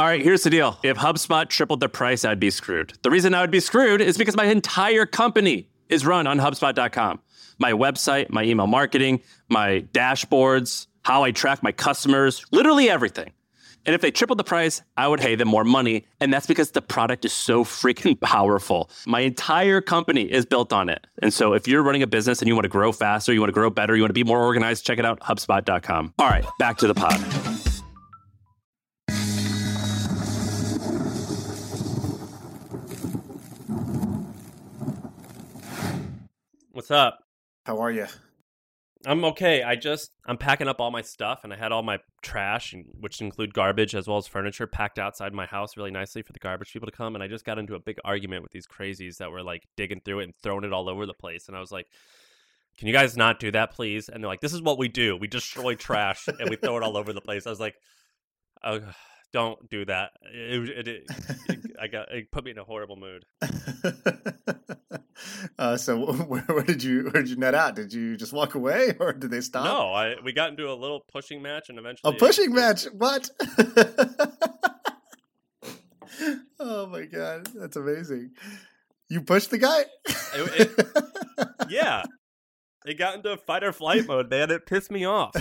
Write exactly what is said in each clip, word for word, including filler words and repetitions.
All right, here's the deal. If HubSpot tripled the price, I'd be screwed. The reason I would be screwed is because my entire company is run on HubSpot dot com. My website, my email marketing, my dashboards, how I track my customers, literally everything. And if they tripled the price, I would pay them more money. And that's because the product is so freaking powerful. My entire company is built on it. And so if you're running a business and you want to grow faster, you want to grow better, you want to be more organized, check it out, HubSpot dot com. All right, back to the pod. What's up? How are you? I'm okay. I just, I'm packing up all my stuff, and I had all my trash, which include garbage as well as furniture, packed outside my house really nicely for the garbage people to come. And I just got into a big argument with these crazies that were like digging through it and throwing it all over the place. And I was like, can you guys not do that, please? And they're like, this is what we do. We destroy trash and we throw it all over the place. I was like, oh, don't do that. It, it, it, it, I got it put me in a horrible mood. uh, so where, where did you where did you net out? Did you just walk away, or did they stop? No, I we got into a little pushing match, and eventually a pushing it, match. What? Oh my god, that's amazing! You pushed the guy? It, it, yeah. It got into fight or flight mode, man. It pissed me off.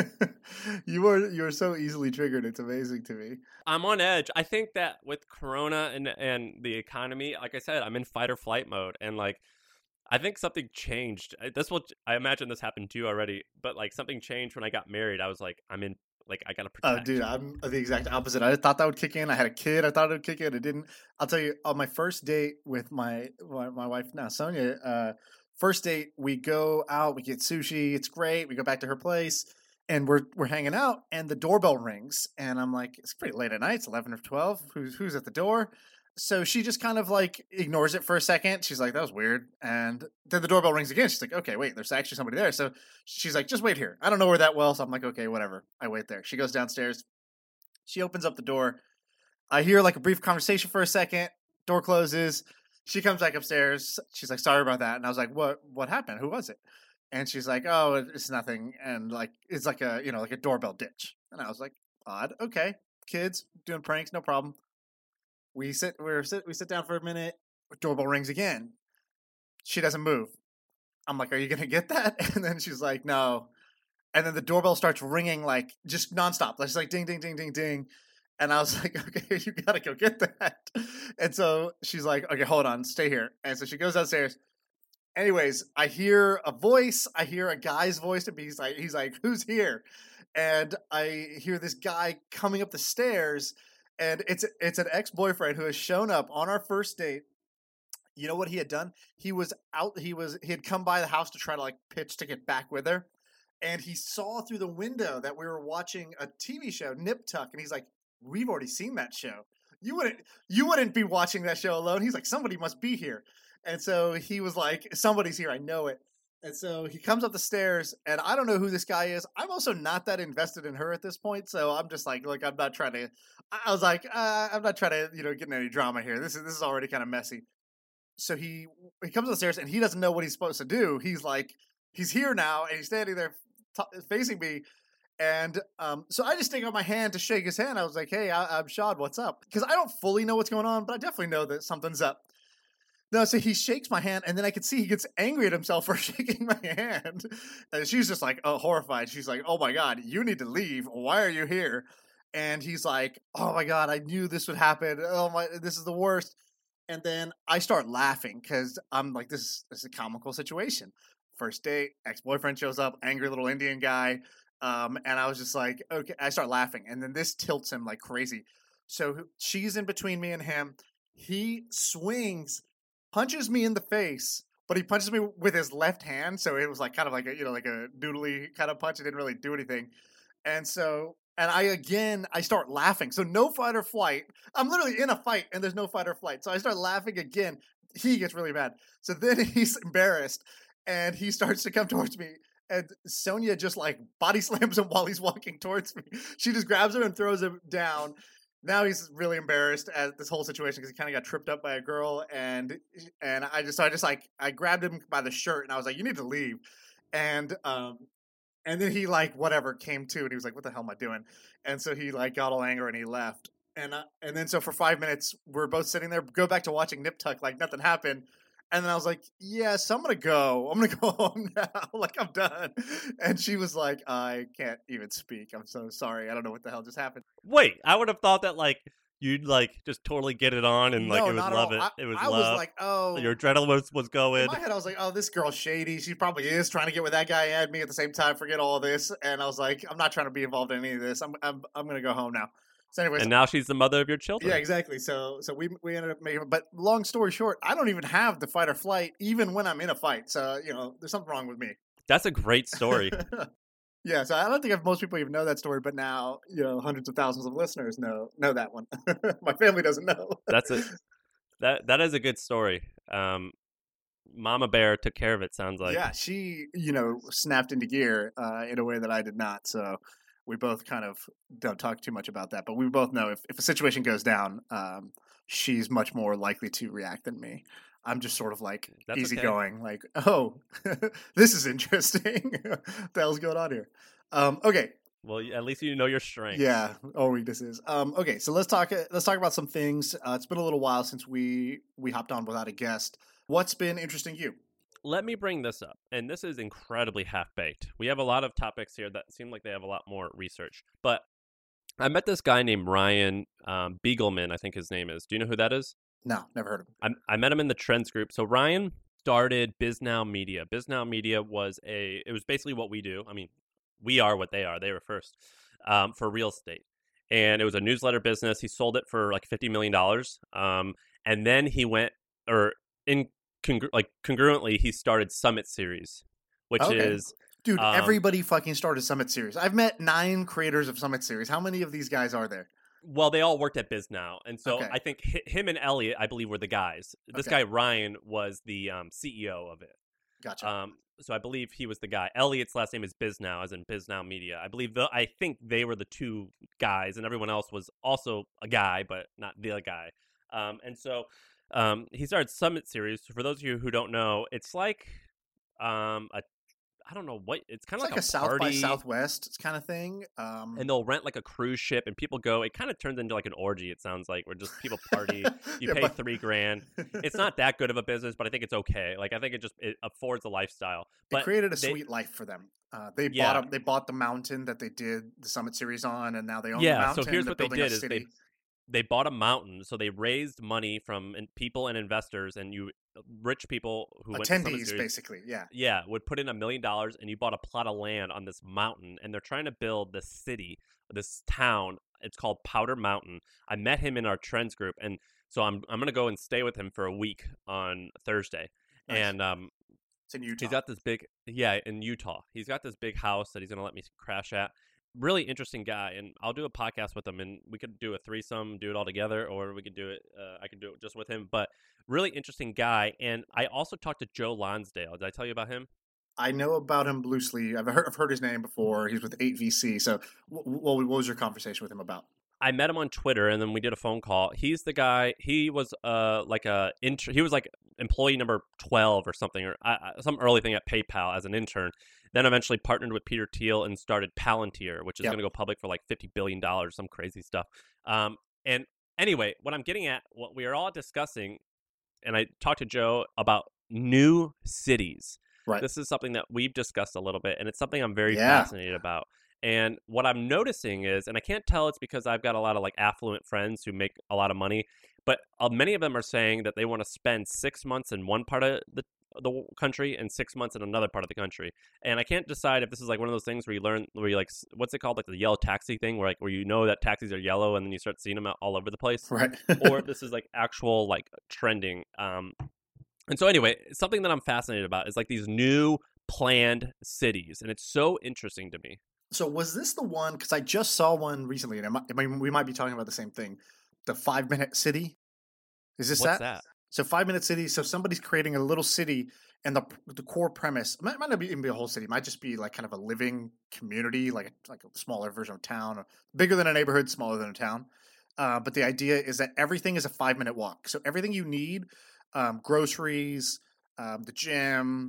you were you were so easily triggered. It's amazing to me. I'm on edge. I think that with Corona and and the economy, like I said, I'm in fight or flight mode, and like I think something changed. This will I imagine this happened to you already, but like something changed when I got married. I was like, I'm in. Like I gotta protect. Oh, dude, I'm the exact opposite. I thought that would kick in. I had a kid. I thought it would kick in. It didn't. I'll tell you. On my first date with my my, my wife now, Sonia. Uh, First date, we go out, we get sushi, it's great. We go back to her place, and we're we're hanging out, and the doorbell rings, and I'm like, it's pretty late at night, it's eleven or twelve. Who's who's at the door? So she just kind of like ignores it for a second. She's like, that was weird. And then the doorbell rings again. She's like, okay, wait, there's actually somebody there. So she's like, just wait here. I don't know her that well, so I'm like, okay, whatever. I wait there. She goes downstairs. She opens up the door. I hear like a brief conversation for a second. Door closes. She comes back upstairs. She's like, sorry about that. And I was like, what, what happened? Who was it? And she's like, oh, it's nothing. And like, it's like a, you know, like a doorbell ditch. And I was like, odd. Okay. Kids doing pranks. No problem. We sit, we're sit, we sit down for a minute. Doorbell rings again. She doesn't move. I'm like, are you going to get that? And then she's like, no. And then the doorbell starts ringing like just nonstop. Like, it's like ding, ding, ding, ding, ding. And I was like, okay, you got to go get that. And so she's like, okay, hold on, stay here. And so she goes downstairs. Anyways, I hear a voice. I hear a guy's voice. And he's like, he's like, who's here? And I hear this guy coming up the stairs. And it's it's an ex-boyfriend who has shown up on our first date. You know what he had done? He was out. He was he had come by the house to try to like pitch to get back with her. And he saw through the window that we were watching a T V show, Nip Tuck. And he's like, we've already seen that show. You wouldn't you wouldn't be watching that show alone. He's like, somebody must be here. And so he was like, somebody's here. I know it. And so he comes up the stairs, and I don't know who this guy is. I'm also not that invested in her at this point. So I'm just like, look, I'm not trying to, I was like, uh, I'm not trying to, you know, get in any drama here. This is, this is already kind of messy. So he, he comes up the stairs, and he doesn't know what he's supposed to do. He's like, he's here now, and he's standing there t- facing me. And um, so I just stick out my hand to shake his hand. I was like, hey, I- I'm Shad. What's up? Because I don't fully know what's going on, but I definitely know that something's up. No, so he shakes my hand, and then I can see he gets angry at himself for shaking my hand. And she's just like, oh, horrified. She's like, oh my God, you need to leave. Why are you here? And he's like, oh my God, I knew this would happen. Oh my, this is the worst. And then I start laughing because I'm like, this is, this is a comical situation. First date, ex-boyfriend shows up, angry little Indian guy. Um, and I was just like, okay, I start laughing. And then this tilts him like crazy. So she's in between me and him. He swings, punches me in the face, but he punches me with his left hand. So it was like kind of like a, you know, like a doodly kind of punch. It didn't really do anything. And so, and I, again, I start laughing. So no fight or flight. I'm literally in a fight and there's no fight or flight. So I start laughing again. He gets really mad. So then he's embarrassed and he starts to come towards me. And Sonia just like body slams him while he's walking towards me. She just grabs him and throws him down. Now he's really embarrassed at this whole situation because he kind of got tripped up by a girl. And and I just so I just like I grabbed him by the shirt and I was like, you need to leave. And um and then he like whatever came to and he was like, what the hell am I doing? And so he like got all angry and he left. And uh, and then so for five minutes, we're both sitting there, go back to watching Nip Tuck like nothing happened. And then I was like, yes, I'm going to go. I'm going to go home now. Like, I'm done. And she was like, I can't even speak. I'm so sorry. I don't know what the hell just happened. Wait, I would have thought that, like, you'd, like, just totally get it on and, like, No, it was not at love all. it. I, It was I love. was like, oh. Your adrenaline was, was going. In my head, I was like, oh, this girl's shady. She probably is trying to get with that guy and me at the same time. Forget all of this. And I was like, I'm not trying to be involved in any of this. I'm I'm, I'm going to go home now. So anyways, And now she's the mother of your children. yeah, exactly. So so we we ended up making, but long story short, I don't even have the fight or flight even when I'm in a fight. So you know, there's something wrong with me. That's a great story. Yeah, so I don't think if most people even know that story, but now you know hundreds of thousands of listeners know know that one. My family doesn't know. That's a that that is a good story. Um, Mama Bear took care of it. Sounds like. Yeah, she you know snapped into gear uh, in a way that I did not. So. We both kind of don't talk too much about that, but we both know if, if a situation goes down, um, she's much more likely to react than me. I'm just sort of like That's easygoing, okay. Like, oh, this is interesting. What the hell's going on here? Um, okay. Well, at least you know your strength. Yeah, or weaknesses. Um, okay, so let's talk. Let's talk about some things. Uh, it's been a little while since we we hopped on without a guest. What's been interesting to you? Let me bring this up, and this is incredibly half-baked. We have a lot of topics here that seem like they have a lot more research, but I met this guy named Ryan um, Beagleman, I think his name is. Do you know who that is? No, never heard of him. I, I met him in the Trends group. So Ryan started BizNow Media. BizNow Media was a, it was basically what we do. I mean, we are what they are. They were first um, for real estate. And it was a newsletter business. He sold it for like fifty million dollars. Um, and then he went, or in Congru- like congruently, he started Summit Series, which Okay. is Dude, um, everybody fucking started Summit Series. I've met nine creators of Summit Series. How many of these guys are there? well, they all worked at BizNow, and so Okay. I think hi- him and Elliot, I believe, were the guys. This Okay. guy Ryan was the um, C E O of it. Gotcha. Um, so I believe he was the guy. Elliot's last name is BizNow, as in BizNow Media. I believe the I think they were the two guys, and everyone else was also a guy, but not the guy. Um, and so. Um, he started Summit Series. For those of you who don't know, it's like um, a I don't know what it's kind It's of like, like, a South party, by Southwest kind of thing. Um, and they'll rent like a cruise ship, and people go. It kind of turns into like an orgy. It sounds like where just people party. You Yeah, pay but- three grand. It's not that good of a business, but I think it's okay. Like I think it just it affords a lifestyle. They But created a they- sweet life for them. Uh, they Yeah. bought a, they bought the mountain that they did the Summit Series on, and now they own Yeah, the so mountain. here's They're what they building a did is they- city. they bought a mountain, so they raised money from in- people and investors, and you rich people who went to Summit attendees, Series, basically. Yeah. yeah, would put in a million dollars, and you bought a plot of land on this mountain, and they're trying to build this city, this town. It's called Powder Mountain. I met him in our Trends group, and so I'm I'm gonna go and stay with him for a week on Thursday, Nice. and um, It's in Utah. he's got this big yeah in Utah. He's got this big house that he's gonna let me crash at. Really interesting guy, and I'll do a podcast with him, and we could do a threesome, do it all together, or we could do it. Uh, I could do it just with him, but really interesting guy. And I also talked to Joe Lonsdale. Did I tell you about him? I know about him loosely. I've heard, I've heard his name before. He's with eight V C. So, what, what was your conversation with him about? I met him on Twitter, and then we did a phone call. He's the guy. He was uh like a intern. He was like employee number twelve or something, or uh, some early thing at PayPal as an intern. Then eventually partnered with Peter Thiel and started Palantir, which is Yep. going to go public for like fifty billion dollars, some crazy stuff. Um, and anyway, what I'm getting at, what we are all discussing, and I talked to Joe about new cities. Right. This is something that we've discussed a little bit, and it's something I'm very Yeah. fascinated about. And what I'm noticing is, and I can't tell it's because I've got a lot of like affluent friends who make a lot of money, but uh, many of them are saying that they want to spend six months in one part of the the country and six months in another part of the country. And I can't decide if this is like one of those things where you learn, where you like, s- what's it called? Like the yellow taxi thing where like, where you know that taxis are yellow and then you start seeing them out all over the place. Right. Or if this is like actual like trending. Um, and so anyway, something that I'm fascinated about is like these new planned cities. And it's so interesting to me. So was this the one? Because I just saw one recently, and I might, I mean, we might be talking about the same thing. The Five Minute City. Is this What's that? that? So Five Minute City. So somebody's creating a little city, and the the core premise might, might not be even be a whole city. It might just be like kind of a living community, like a, like a smaller version of town, or bigger than a neighborhood, smaller than a town. Uh, but the idea is that everything is a five minute walk. So everything you need, um, groceries, um, the gym,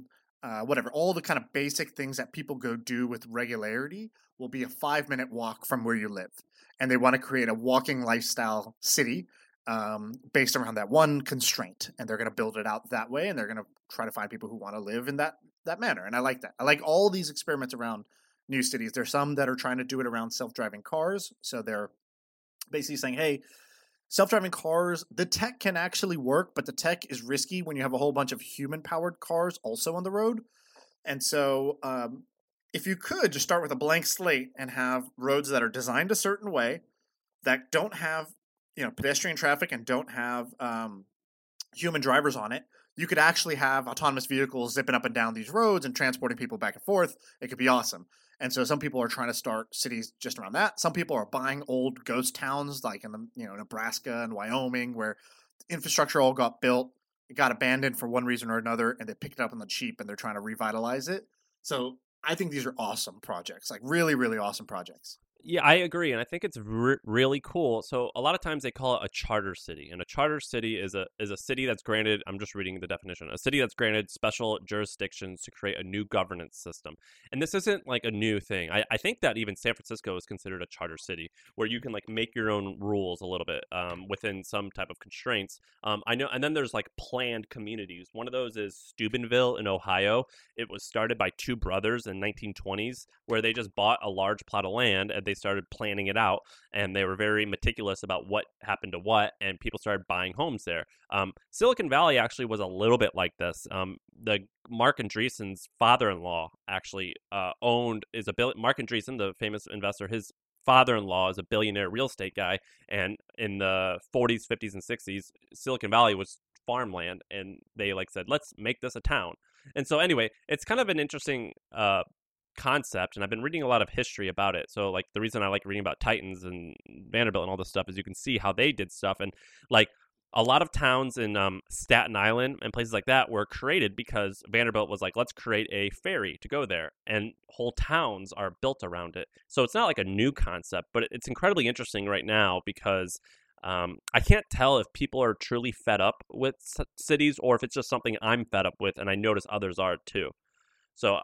uh, whatever, all the kind of basic things that people go do with regularity will be a five minute walk from where you live. And they want to create a walking lifestyle city um, based around that one constraint. And they're going to build it out that way. And they're going to try to find people who want to live in that, that manner. And I like that. I like all these experiments around new cities. There's some that are trying to do it around self-driving cars. So they're basically saying, hey, self-driving cars, the tech can actually work, but the tech is risky when you have a whole bunch of human-powered cars also on the road. And so um, if you could just start with a blank slate and have roads that are designed a certain way, that don't have, you know, pedestrian traffic and don't have um, human drivers on it, you could actually have autonomous vehicles zipping up and down these roads and transporting people back and forth. It could be awesome. And so some people are trying to start cities just around that. Some people are buying old ghost towns like in the, you know, Nebraska and Wyoming, where infrastructure all got built, it got abandoned for one reason or another, and they picked it up on the cheap and they're trying to revitalize it. So I think these are awesome projects, like really, really awesome projects. Yeah, I agree, and I think it's re- really cool. So a lot of times they call it a charter city, and a charter city is a is a city that's granted. I'm just reading the definition. A city that's granted special jurisdictions to create a new governance system. And this isn't like a new thing. I, I think that even San Francisco is considered a charter city, where you can like make your own rules a little bit um, within some type of constraints. Um, I know, and then there's like planned communities. One of those is Steubenville in Ohio. It was started by two brothers in nineteen twenties, where they just bought a large plot of land and they started planning it out, and they were very meticulous about what happened to what, and people started buying homes there. Um, Silicon Valley actually was a little bit like this. Um, the Marc Andreessen's father-in-law actually uh, owned is a bill. Marc Andreessen, the famous investor, his father-in-law is a billionaire real estate guy, and in the forties, fifties, and sixties, Silicon Valley was farmland, and they like said, let's make this a town. And so anyway, it's kind of an interesting uh concept, and I've been reading a lot of history about it. So like the reason I like reading about Titans and Vanderbilt and all this stuff is you can see how they did stuff. And like a lot of towns in um, Staten Island and places like that were created because Vanderbilt was like, let's create a ferry to go there, and whole towns are built around it. So it's not like a new concept, but it's incredibly interesting right now because Um, I can't tell if people are truly fed up with c- cities or if it's just something I'm fed up with, and I notice others are too. So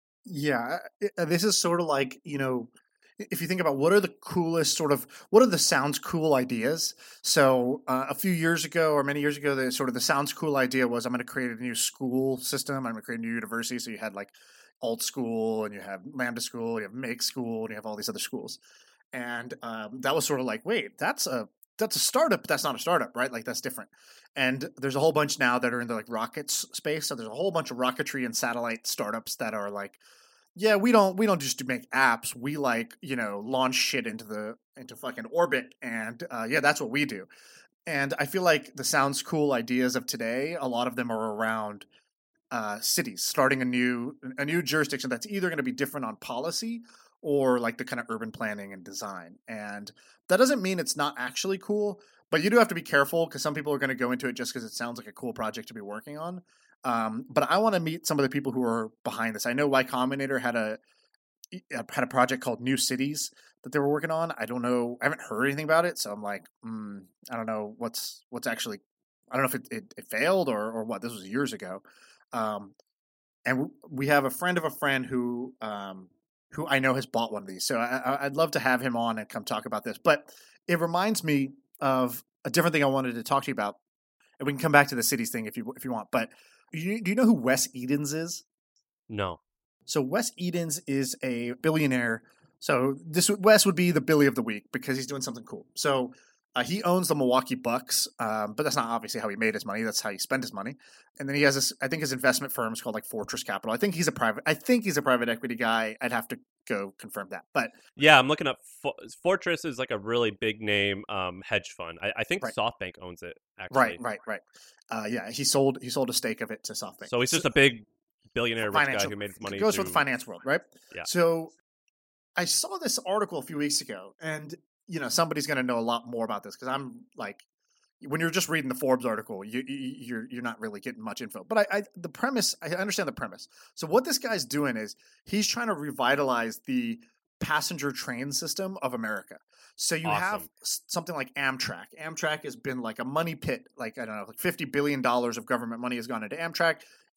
Yeah, uh, this is sort of like, you know, if you think about what are the coolest sort of, what are the sounds cool ideas? So uh, a few years ago or many years ago, the sort of the sounds cool idea was I'm going to create a new school system. I'm going to create a new university. So you had like alt school and you have Lambda school, you have make school, and you have all these other schools. And um, that was sort of like, wait, that's a, that's a startup, but that's not a startup, right? Like that's different. And there's a whole bunch now that are in the like rockets space. So there's a whole bunch of rocketry and satellite startups that are like, yeah, we don't we don't just make apps. We like, you know, launch shit into the into fucking orbit, and uh, yeah, that's what we do. And I feel like the sounds cool ideas of today, a lot of them are around uh, cities starting a new a new jurisdiction that's either going to be different on policy or like the kind of urban planning and design. And that doesn't mean it's not actually cool, but you do have to be careful because some people are going to go into it just because it sounds like a cool project to be working on. Um, but I want to meet some of the people who are behind this. I know Y Combinator had a had a project called New Cities that they were working on. I don't know. I haven't heard anything about it, so I'm like, mm, I don't know what's what's actually. I don't know if it, it, it failed or or what. This was years ago, um, and we have a friend of a friend who um, who I know has bought one of these. So I, I'd love to have him on and come talk about this. But it reminds me of a different thing I wanted to talk to you about, and we can come back to the cities thing if you if you want. But you, do you know who Wes Edens is? no. So Wes Edens is a billionaire. So this Wes would be the Billy of the week because he's doing something cool. So uh, he owns the Milwaukee Bucks, um, but that's not obviously how he made his money. That's how he spent his money. And then he has this. I think his investment firm is called like Fortress Capital. I think he's a private. I think he's a private equity guy. I'd have to go confirm that. But Yeah, I'm looking up. Fo- Fortress is like a really big name um, hedge fund. I, I think Right. SoftBank owns it. Actually, right, right, right. Uh, yeah, he sold he sold a stake of it to SoftBank. So he's just a big billionaire rich guy financial who made his money. It goes through... with the finance world, right? Yeah. So I saw this article a few weeks ago, and you know somebody's going to know a lot more about this because I'm like, when you're just reading the Forbes article, you, you you're you're not really getting much info. But I, I the premise, I understand the premise. So what this guy's doing is he's trying to revitalize the passenger train system of America. So you Awesome. have s- something like Amtrak. Amtrak has been like a money pit. Like I don't know, like fifty billion dollars of government money has gone into Amtrak.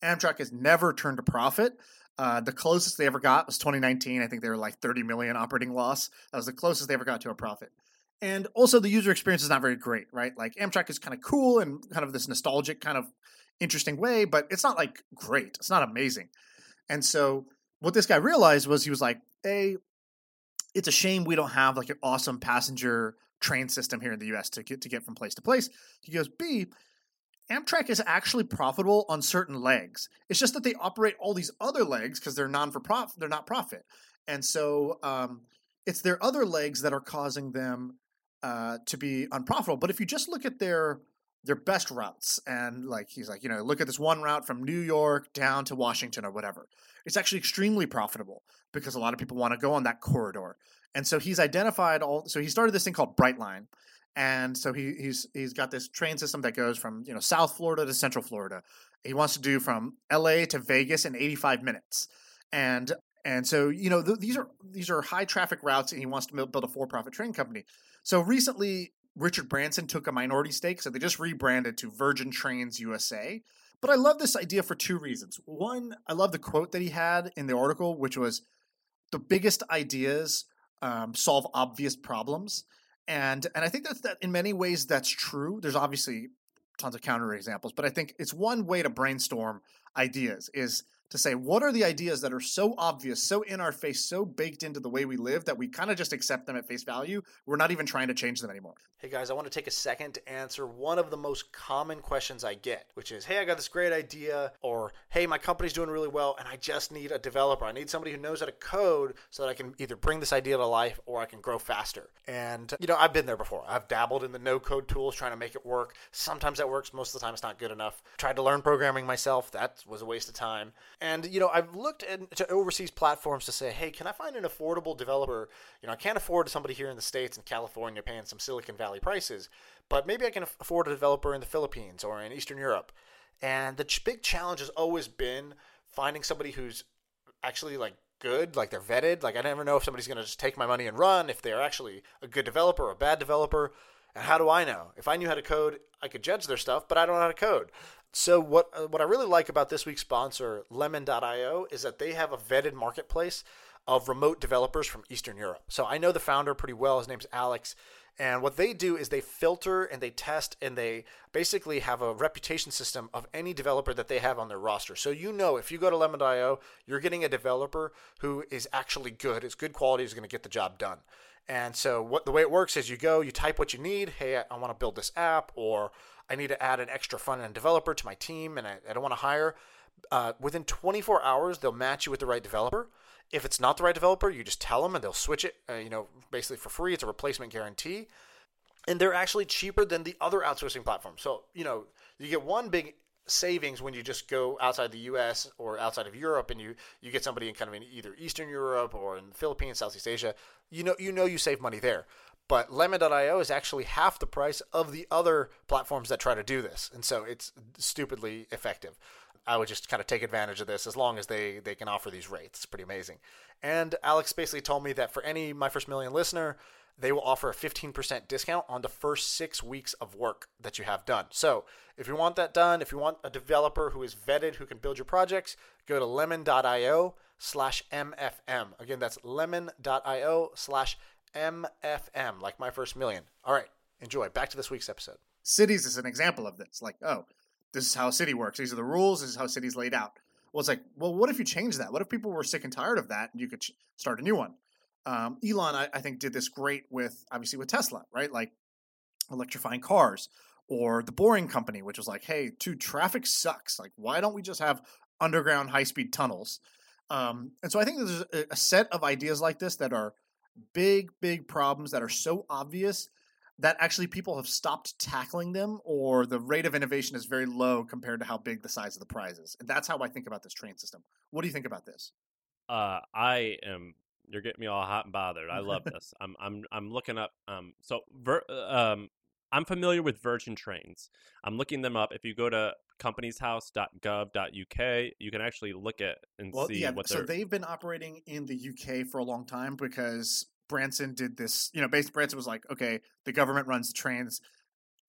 Amtrak has never turned a profit. Uh, the closest they ever got was twenty nineteen. I think they were like thirty million operating loss. That was the closest they ever got to a profit. And also the user experience is not very great, right? Like Amtrak is kind of cool and kind of this nostalgic kind of interesting way, but it's not like great. It's not amazing. And so what this guy realized was he was like, A, it's a shame we don't have like an awesome passenger train system here in the U S to get to get from place to place. He goes, B, Amtrak is actually profitable on certain legs. It's just that they operate all these other legs because they're non for profit. They're not profit, and so um, it's their other legs that are causing them uh, to be unprofitable. But if you just look at their their best routes, and like he's like, you know, look at this one route from New York down to Washington or whatever, it's actually extremely profitable because a lot of people want to go on that corridor. And so he's identified all. So he started this thing called Brightline. And so he, he's he's got this train system that goes from, you know, South Florida to Central Florida. He wants to do from L A to Vegas in eighty-five minutes, and and so you know th- these are these are high traffic routes, and he wants to build a for profit train company. So recently, Richard Branson took a minority stake, so they just rebranded to Virgin Trains U S A. But I love this idea for two reasons. One, I love the quote that he had in the article, which was, "The biggest ideas um, solve obvious problems." And and I think that's that in many ways that's true. There's obviously tons of counterexamples, but I think it's one way to brainstorm ideas is to say, what are the ideas that are so obvious, so in our face, so baked into the way we live that we kind of just accept them at face value? We're not even trying to change them anymore. Hey guys, I want to take a second to answer one of the most common questions I get, which is, hey, I got this great idea, or hey, my company's doing really well and I just need a developer. I need somebody who knows how to code so that I can either bring this idea to life or I can grow faster. And, you know, I've been there before. I've dabbled in the no-code tools trying to make it work. Sometimes that works. Most of the time it's not good enough. Tried to learn programming myself. That was a waste of time. And, you know, I've looked into overseas platforms to say, hey, can I find an affordable developer? You know, I can't afford somebody here in the States and California paying some Silicon Valley prices, but maybe I can afford a developer in the Philippines or in Eastern Europe. And the ch- big challenge has always been finding somebody who's actually like good, like they're vetted. Like I never know if somebody's going to just take my money and run, if they're actually a good developer or a bad developer. And how do I know? If I knew how to code, I could judge their stuff, but I don't know how to code. So what uh, what I really like about this week's sponsor, lemon dot io, is that they have a vetted marketplace of remote developers from Eastern Europe. So I know the founder pretty well. His name's Alex. And what they do is they filter and they test and they basically have a reputation system of any developer that they have on their roster. So you know if you go to lemon dot io, you're getting a developer who is actually good, is good quality, is going to get the job done. And so what the way it works is you go, you type what you need. Hey, I, I want to build this app, or I need to add an extra front-end developer to my team and I, I don't want to hire. Uh, within twenty-four hours, they'll match you with the right developer. If it's not the right developer, you just tell them and they'll switch it, uh, you know, basically for free. It's a replacement guarantee. And they're actually cheaper than the other outsourcing platforms. So, you know, you get one big savings when you just go outside the U S or outside of Europe and you, you get somebody in kind of in either Eastern Europe or in the Philippines, Southeast Asia. You know, you know you save money there. But lemon dot io is actually half the price of the other platforms that try to do this. And so it's stupidly effective. I would just kind of take advantage of this as long as they, they can offer these rates. It's pretty amazing. And Alex basically told me that for any My First Million listener, they will offer a fifteen percent discount on the first six weeks of work that you have done. So if you want that done, if you want a developer who is vetted, who can build your projects, go to lemon dot io slash M F M. Again, that's lemon dot io slash M F M, like My First Million. All right, enjoy. Back to this week's episode. Cities is an example of this. Like, oh, this is how a city works. These are the rules. This is how cities laid out. Well, it's like, well, what if you change that? What if people were sick and tired of that and you could ch- start a new one? Um, Elon, I, I think, did this great with, obviously, with Tesla, right? Like electrifying cars, or the Boring Company, which was like, hey, dude, traffic sucks. Like, why don't we just have underground high-speed tunnels? Um, and so I think there's a, a set of ideas like this that are big, big problems that are so obvious that actually people have stopped tackling them, or the rate of innovation is very low compared to how big the size of the prize is. And that's how I think about this train system. What do you think about this? Uh, I am. You're getting me all hot and bothered. I love this. I'm. I'm. I'm looking up. Um. So. Ver, um. I'm familiar with Virgin Trains. I'm looking them up. If you go to companies house dot gov dot U K, you can actually look at and well, see yeah, what so they're. They've been operating in the U K for a long time because Branson did this. You know, basically Branson was like, okay, the government runs the trains.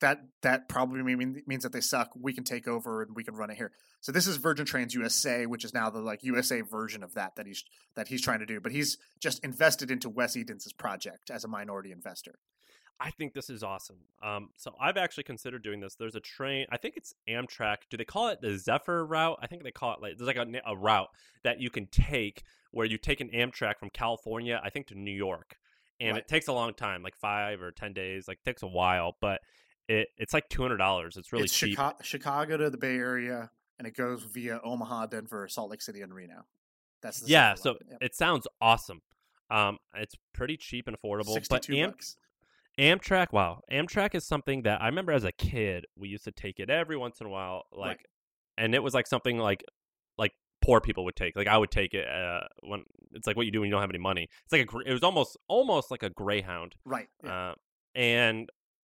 that that probably mean, means that they suck. We can take over and we can run it here. So this is Virgin Trains U S A, which is now the like U S A version of that that he's that he's trying to do. But he's just invested into Wes Edens' project as a minority investor. I think this is awesome. Um, so I've actually considered doing this. There's a train. I think it's Amtrak. Do they call it the Zephyr route? I think they call it like there's like a, a route that you can take where you take an Amtrak from California, I think, to New York, and Right. it takes a long time, like five or ten days. Like takes a while, but it it's like two hundred dollars. It's really it's cheap. Chicago, Chicago to the Bay Area, and it goes via Omaha, Denver, Salt Lake City, and Reno. That's the Yeah, Zephyr so route. Yep. it sounds awesome. Um, it's pretty cheap and affordable. But sixty-two Am- bucks. Amtrak, wow, Amtrak is something that I remember as a kid. We used to take it every once in a while, like, Right. and it was like something like like poor people would take. Like I would take it uh, when it's like what you do when you don't have any money. It's like a, gr- it was almost almost like a Greyhound, Right. Yeah. uh, and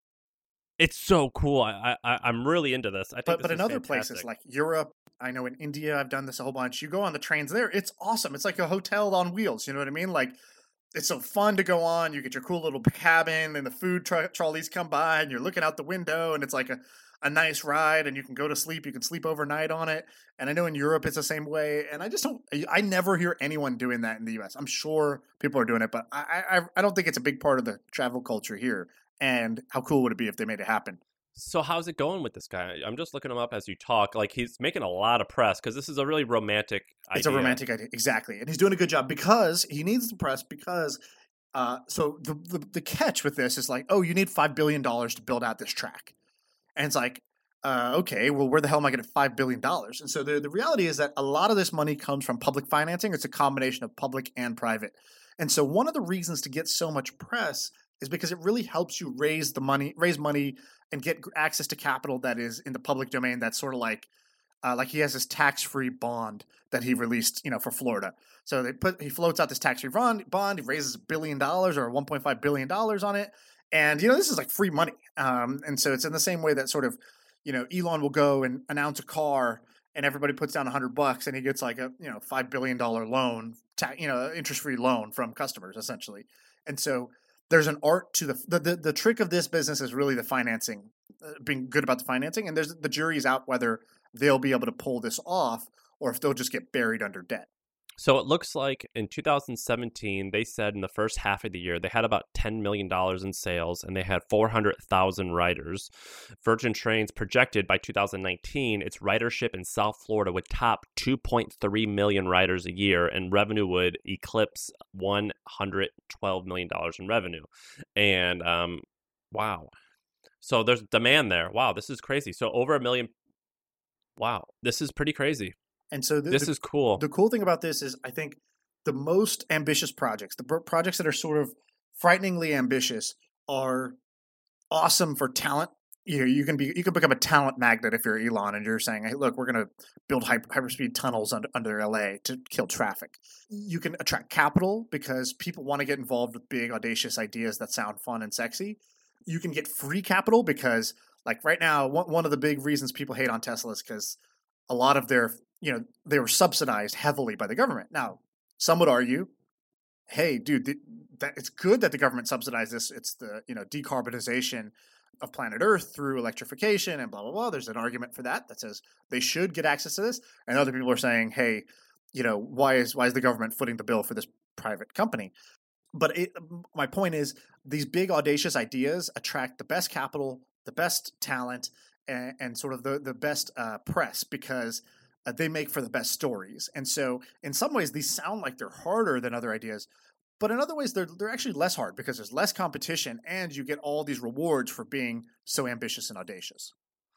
it's so cool. I, I I'm really into this. I think, but this but in is other places fantastic. like Europe, I know in India, I've done this a whole bunch. You go on the trains there, it's awesome. It's like a hotel on wheels. You know what I mean? Like it's so fun to go on. You get your cool little cabin, and the food tra- trolleys come by, and you're looking out the window, and it's like a a nice ride, and you can go to sleep. You can sleep overnight on it. And I know in Europe it's the same way. And I just don't. I never hear anyone doing that in the U S. I'm sure people are doing it, but I I, I don't think it's a big part of the travel culture here. And how cool would it be if they made it happen? So how's it going with this guy? I'm just looking him up as you talk. Like he's making a lot of press because this is a really romantic idea. It's a romantic idea, exactly, and he's doing a good job because he needs the press. Because, uh, so the, the the catch with this is like, oh, you need five billion dollars to build out this track, and it's like, uh, okay, well, where the hell am I going to five billion dollars? And so the the reality is that a lot of this money comes from public financing. It's a combination of public and private, and so one of the reasons to get so much press is because it really helps you raise the money, raise money, and get access to capital that is in the public domain. That's sort of like. Uh, like he has this tax-free bond that he released, you know, for Florida. So they put he floats out this tax-free bond. Bond. He raises a billion dollars or one point five billion dollars on it, and you know this is like free money. Um, and so it's in the same way that sort of, you know, Elon will go and announce a car, and everybody puts down a hundred bucks, and he gets like a you know five billion dollar loan, ta- you know, interest-free loan from customers essentially. And so there's an art to the the the, the trick of this business is really the financing, uh, being good about the financing, and there's the jury's out whether they'll be able to pull this off or if they'll just get buried under debt. So it looks like in two thousand seventeen, they said in the first half of the year, they had about ten million dollars in sales and they had four hundred thousand riders. Virgin Trains projected by two thousand nineteen, its ridership in South Florida would top two point three million riders a year and revenue would eclipse one hundred twelve million dollars in revenue. And um, wow. So there's demand there. Wow, this is crazy. So over a million. Wow, this is pretty crazy. And so the, this the, is cool. The cool thing about this is I think the most ambitious projects, the pro- projects that are sort of frighteningly ambitious are awesome for talent. You know, you can be you can become a talent magnet if you're Elon and you're saying, hey, look, we're going to build hyper, hyperspeed tunnels under, under L A to kill traffic. You can attract capital because people want to get involved with big, audacious ideas that sound fun and sexy. You can get free capital because, like right now, one, one of the big reasons people hate on Tesla is because a lot of their, you know, they were subsidized heavily by the government. Now, some would argue, hey, dude, th- that it's good that the government subsidized this. It's the, you know, decarbonization of planet Earth through electrification and blah, blah, blah. There's an argument for that that says they should get access to this. And other people are saying, hey, you know, why is why is the government footing the bill for this private company? But it, my point is these big audacious ideas attract the best capital, the best talent, and, and sort of the, the best uh, press because uh, they make for the best stories. And so in some ways, these sound like they're harder than other ideas. But in other ways, they're they're actually less hard because there's less competition and you get all these rewards for being so ambitious and audacious.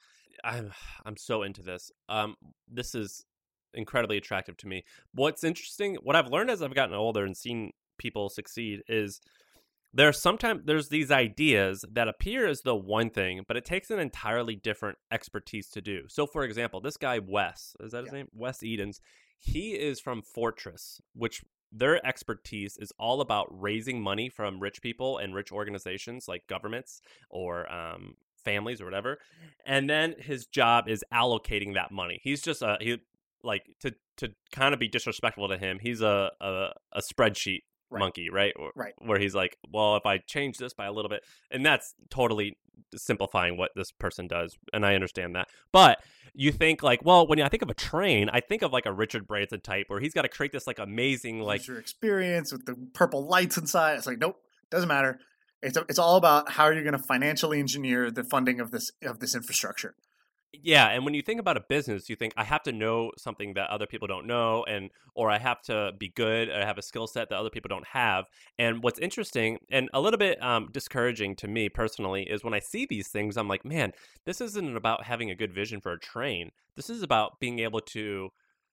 I'm I'm so into this. Um, this is incredibly attractive to me. What's interesting, what I've learned as I've gotten older and seen people succeed is there's sometimes there's these ideas that appear as though one thing, but it takes an entirely different expertise to do. So, for example, this guy Wes, is that his yeah. name? Wes Edens. He is from Fortress, which their expertise is all about raising money from rich people and rich organizations like governments or um, families or whatever. And then his job is allocating that money. He's just a he like to to kind of be disrespectful to him. He's a a, a spreadsheet right. monkey, right? Right. Where he's like, well, if I change this by a little bit, and that's totally simplifying what this person does, and I understand that. But you think like, well, when I think of a train, I think of like a Richard Branson type where he's got to create this like amazing like user experience with the purple lights inside. It's like, nope, doesn't matter. It's it's all about how you're going to financially engineer the funding of this of this infrastructure. Yeah, and when you think about a business, you think I have to know something that other people don't know, and or I have to be good, or I have a skill set that other people don't have. And what's interesting and a little bit um, discouraging to me personally is when I see these things, I'm like, man, this isn't about having a good vision for a train. This is about being able to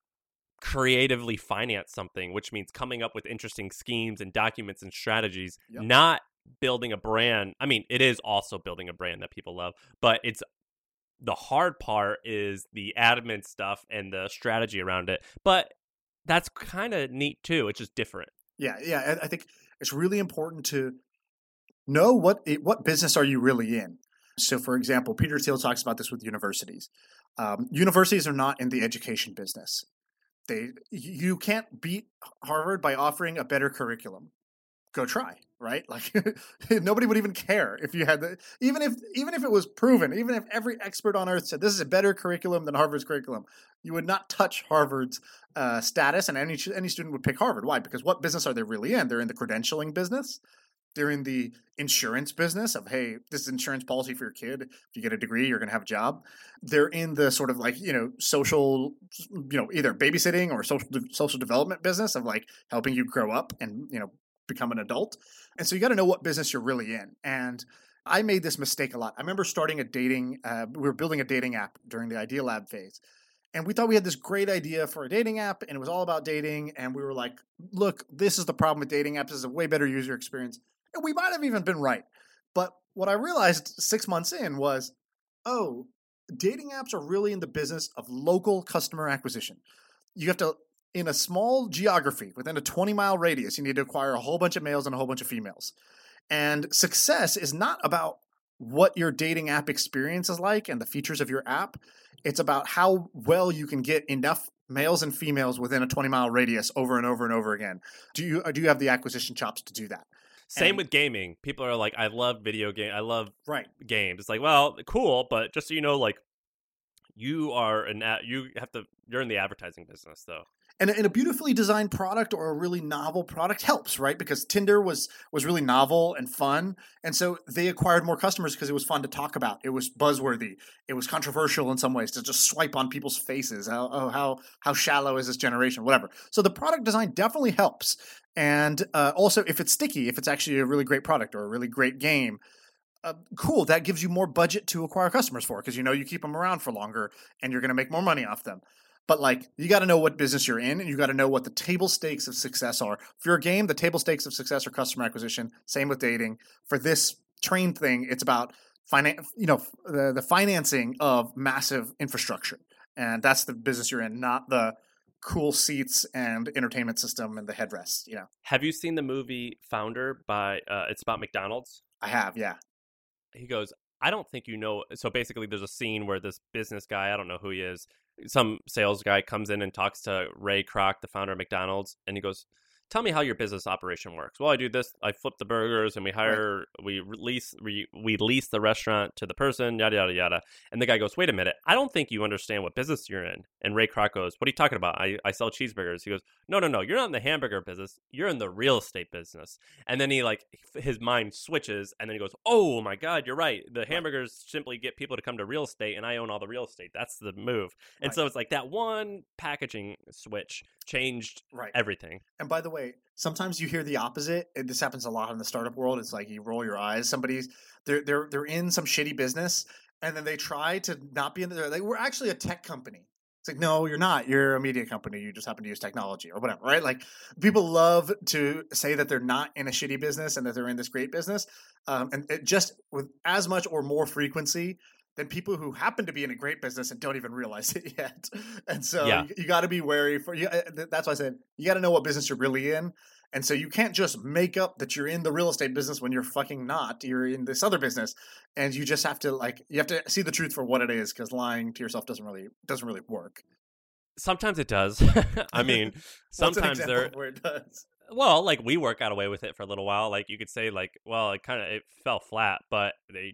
creatively finance something, which means coming up with interesting schemes and documents and strategies, Yep. not building a brand. I mean, it is also building a brand that people love, but it's the hard part is the admin stuff and the strategy around it. But that's kind of neat too. It's just different. Yeah, yeah. I I think it's really important to know what it, what business are you really in. So, for example, Peter Thiel talks about this with universities. Um, universities are not in the education business. They you can't beat Harvard by offering a better curriculum. Go try, right? Like nobody would even care if you had the even if even if it was proven, even if every expert on earth said this is a better curriculum than Harvard's curriculum, you would not touch Harvard's uh, status, and any any student would pick Harvard. Why? Because what business are they really in? They're in the credentialing business. They're in the insurance business of, hey, this is insurance policy for your kid. If you get a degree, you're going to have a job. They're in the sort of like, you know, social, you know, either babysitting or social social development business of like helping you grow up and, you know, become an adult. And so you got to know what business you're really in. And I made this mistake a lot. I remember starting a dating, uh, we were building a dating app during the Idea Lab phase. And we thought we had this great idea for a dating app, and it was all about dating. And we were like, look, this is the problem with dating apps. This is a way better user experience. And we might have even been right. But what I realized six months in was, oh, dating apps are really in the business of local customer acquisition. You have to, in a small geography, within a twenty mile radius, you need to acquire a whole bunch of males and a whole bunch of females. And success is not about what your dating app experience is like and the features of your app. It's about how well you can get enough males and females within a twenty mile radius over and over and over again. Do you do you have the acquisition chops to do that? Same And- with gaming. People are like, I love video game. I love Right. games. It's like, well, cool, but just so you know, like, you are an ad- you have to you're in the advertising business though. And, and a beautifully designed product or a really novel product helps, right? Because Tinder was was really novel and fun. And so they acquired more customers because it was fun to talk about. It was buzzworthy. It was controversial in some ways to just swipe on people's faces. How oh, how how shallow is this generation? Whatever. So the product design definitely helps. And uh, also, if it's sticky, if it's actually a really great product or a really great game, uh, cool. That gives you more budget to acquire customers for because you know you keep them around for longer and you're going to make more money off them. But like, you got to know what business you're in, and you got to know what the table stakes of success are. For your game, the table stakes of success are customer acquisition. Same with dating. For this train thing, it's about finan- you know, the, the financing of massive infrastructure, and that's the business you're in, not the cool seats and entertainment system and the headrests. You know, Have you seen the movie Founder by? Uh, it's about McDonald's. I have, yeah. He goes, I don't think you know. So basically, there's a scene where this business guy, I don't know who he is, some sales guy comes in and talks to Ray Kroc, the founder of McDonald's, and he goes, tell me how your business operation works. Well, I do this. I flip the burgers and we hire, right. we lease, we, we lease the restaurant to the person, yada, yada, yada. And the guy goes, wait a minute. I don't think you understand what business you're in. And Ray Kroc goes, what are you talking about? I, I sell cheeseburgers. He goes, no, no, no. You're not in the hamburger business. You're in the real estate business. And then he like, his mind switches and then he goes, oh my God, you're right. The hamburgers simply get people to come to real estate and I own all the real estate. That's the move. And Right. so it's like that one packaging switch changed Right. everything. And by the way, sometimes you hear the opposite. And this happens a lot in the startup world. It's like you roll your eyes. Somebody's they're they're they're in some shitty business, and then they try to not be in there. Like, we're actually a tech company. It's like, no, you're not. You're a media company. You just happen to use technology or whatever, right? Like, people love to say that they're not in a shitty business and that they're in this great business, um, and it just with as much or more frequency than people who happen to be in a great business and don't even realize it yet. And so Yeah. you, you got to be wary for you. That's why I said you got to know what business you're really in. And so you can't just make up that you're in the real estate business when you're fucking not. You're in this other business, and you just have to like you have to see the truth for what it is, because lying to yourself doesn't really doesn't really work. Sometimes it does. I mean, What's an sometimes example there. of where it does? Well, like WeWork got away with it for a little while. Like you could say, like, well, it kind of it fell flat, but they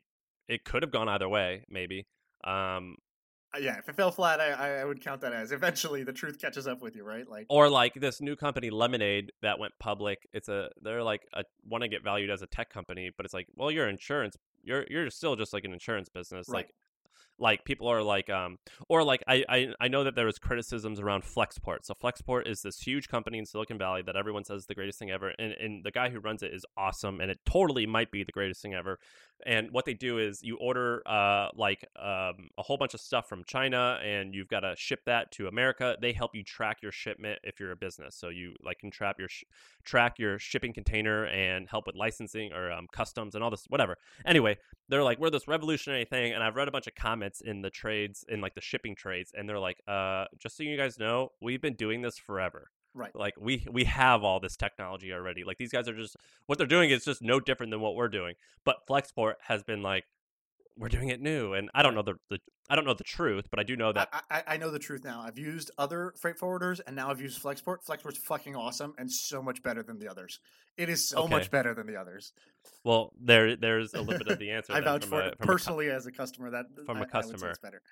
it could have gone either way, maybe. Um, Uh, yeah, if it fell flat, I, I I would count that as eventually the truth catches up with you, right? Like, or like this new company Lemonade that went public. It's a they're like a want to get valued as a tech company, but it's like, well, you're insurance. You're you're still just like an insurance business. Right. Like like people are like um or like I, I I know that there was criticisms around Flexport. So Flexport is this huge company in Silicon Valley that everyone says is the greatest thing ever, and and the guy who runs it is awesome, and it totally might be the greatest thing ever. And what they do is you order uh like um a whole bunch of stuff from China, and you've got to ship that to America. They help you track your shipment if you're a business, so you like can trap your sh- track your shipping container and help with licensing or um, customs and all this whatever. Anyway, they're like, we're this revolutionary thing, and I've read a bunch of comments in the trades, in like the shipping trades, and they're like, uh, just so you guys know, we've been doing this forever. right. Like we we have all this technology already. Like these guys are just what they're doing is just no different than what we're doing. But Flexport has been like, we're doing it new, and I don't know the, the I don't know the truth, but I do know that. I, I, I know the truth now. I've used other freight forwarders, and now I've used Flexport. Flexport's fucking awesome and so much better than the others. It is so Okay. much better than the others. Well, there there's a little bit of the answer. I then vouch from for a- it from a cu- personally as a customer. That from a I- I would say customer. it's better.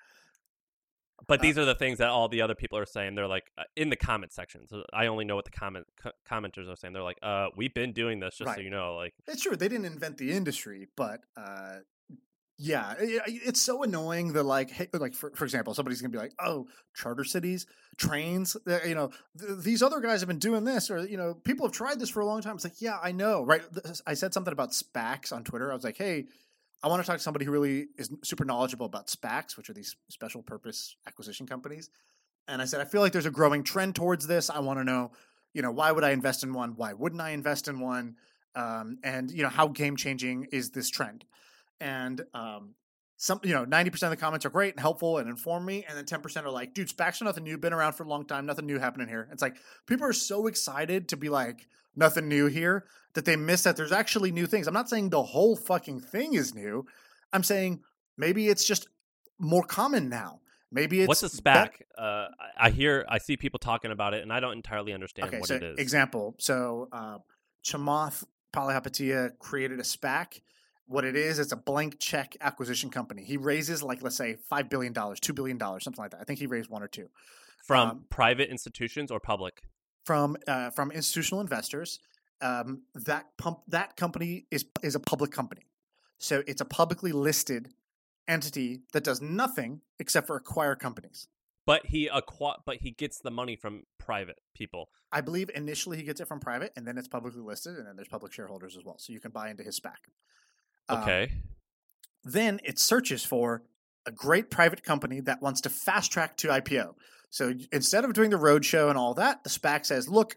But Uh, these are the things that all the other people are saying. They're like uh, in the comment section. So I only know what the comment co- commenters are saying. They're like, "Uh, we've been doing this, just so Right. you know." Like, It's true. They didn't invent the industry, but uh, yeah, it, it's so annoying that like, hey, like for, for example, somebody's gonna be like, "Oh, charter cities, trains, uh, you know, th- these other guys have been doing this, or you know, people have tried this for a long time." It's like, yeah, I know, right? This- I said something about SPACs on Twitter. I was like, hey, I want to talk to somebody who really is super knowledgeable about SPACs, which are these special purpose acquisition companies. And I said, I feel like there's a growing trend towards this. I want to know, you know, why would I invest in one? Why wouldn't I invest in one? Um, and you know, how game changing is this trend? And um, some, you know, ninety percent of the comments are great and helpful and inform me, and then ten percent are like, dude, SPACs are nothing new, been around for a long time, nothing new happening here. It's like people are so excited to be like, nothing new here, that they miss that there's actually new things. I'm not saying the whole fucking thing is new. I'm saying maybe it's just more common now. Maybe it's what's a SPAC? Uh, I I hear, I see people talking about it, and I don't entirely understand Okay, what so it is. example. So uh, Chamath Palihapitiya created a SPAC. What it is, it's a blank check acquisition company. He raises like, let's say five billion dollars, two billion dollars, something like that. I think he raised one or two. From um, private institutions or public? From uh, from institutional investors. Um, that pump that company is is a public company. So it's a publicly listed entity that does nothing except for acquire companies. But he acqu- but he gets the money from private people. I believe initially he gets it from private, and then it's publicly listed, and then there's public shareholders as well. So you can buy into his SPAC. Um, Okay. then it searches for a great private company that wants to fast track to I P O. So instead of doing the roadshow and all that, the SPAC says, look,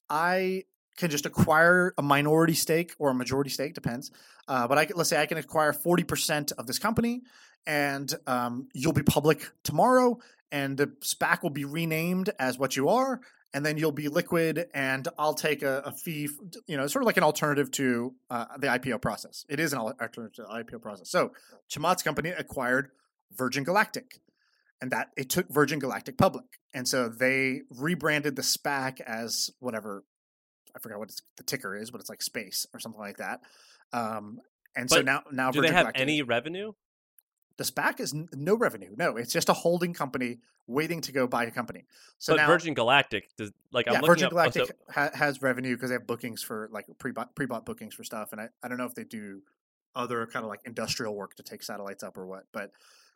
I can just acquire a minority stake or a majority stake, depends. Uh, but I can, let's say I can acquire forty percent of this company, and um, you'll be public tomorrow, and the SPAC will be renamed as what you are, and then you'll be liquid, and I'll take a, a fee, you know, sort of like an alternative to uh, the I P O process. It is an alternative to the I P O process. So Chamath's company acquired Virgin Galactic, and that it took Virgin Galactic public. And so they rebranded the SPAC as whatever, I forgot what it's, the ticker is, but it's like space or something like that. Um, and so But now, now Do Virgin they have Galactic, any revenue? the SPAC is n- no revenue. No, it's just a holding company waiting to go buy a company. So but now Virgin Galactic does like I'm yeah, looking Virgin up. oh, Galactic so- ha- has revenue because they have bookings for like pre-bought, pre-bought bookings for stuff. And I, I don't know if they do other kind of like industrial work to take satellites up or what, but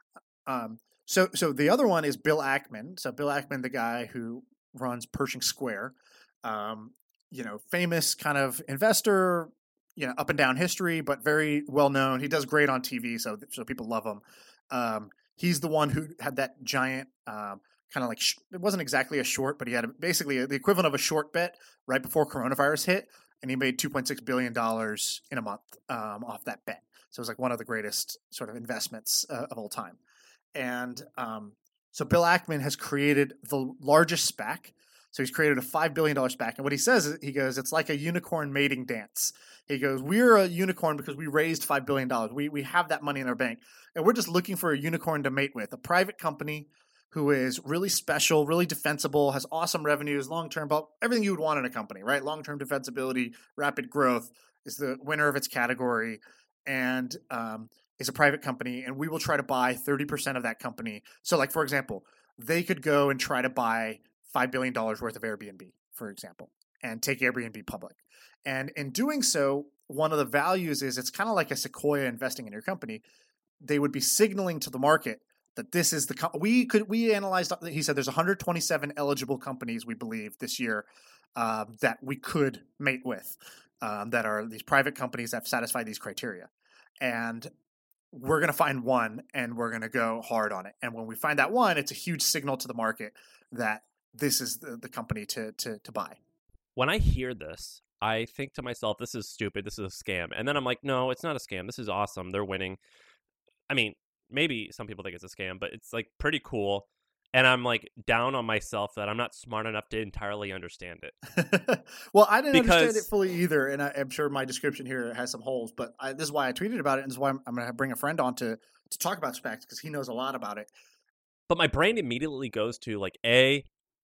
um, so, so the other one is Bill Ackman. So Bill Ackman, the guy who runs Pershing Square, um, you know, famous kind of investor, you know, up and down history, but very well known. He does great on T V, so so people love him. Um, he's the one who had that giant, um, kind of like sh- it wasn't exactly a short, but he had a, basically the equivalent of a short bet right before coronavirus hit, and he made two point six billion dollars in a month um, off that bet. So it was like one of the greatest sort of investments uh, of all time. And um, so Bill Ackman has created the largest SPAC. So he's created a five billion dollars SPAC. And what he says, is, he goes, it's like a unicorn mating dance. He goes, we're a unicorn because we raised five billion dollars. We, we have that money in our bank. And we're just looking for a unicorn to mate with, a private company who is really special, really defensible, has awesome revenues, long-term, about everything you would want in a company, right? Long-term defensibility, rapid growth, is the winner of its category. and um, is a private company, and we will try to buy thirty percent of that company. So, like, for example, they could go and try to buy five billion dollars worth of Airbnb, for example, and take Airbnb public. And in doing so, one of the values is it's kind of like a Sequoia investing in your company. They would be signaling to the market that this is the co- we could we analyzed. He said there's one hundred twenty-seven eligible companies we believe this year uh, that we could mate with, um, that are these private companies that satisfy these criteria, and we're going to find one and we're going to go hard on it. And when we find that one, it's a huge signal to the market that this is the, the company to to to buy. When I hear this, I think to myself, this is stupid. This is a scam. And then I'm like, no, it's not a scam. This is awesome. They're winning. I mean, maybe some people think it's a scam, but it's like pretty cool. And I'm like down on myself that I'm not smart enough to entirely understand it. Well, I didn't Because- understand it fully either. And I, I'm sure my description here has some holes, but I, this is why I tweeted about it. And this is why I'm, I'm going to bring a friend on to, to talk about SPACs because he knows a lot about it. But my brain immediately goes to like, A,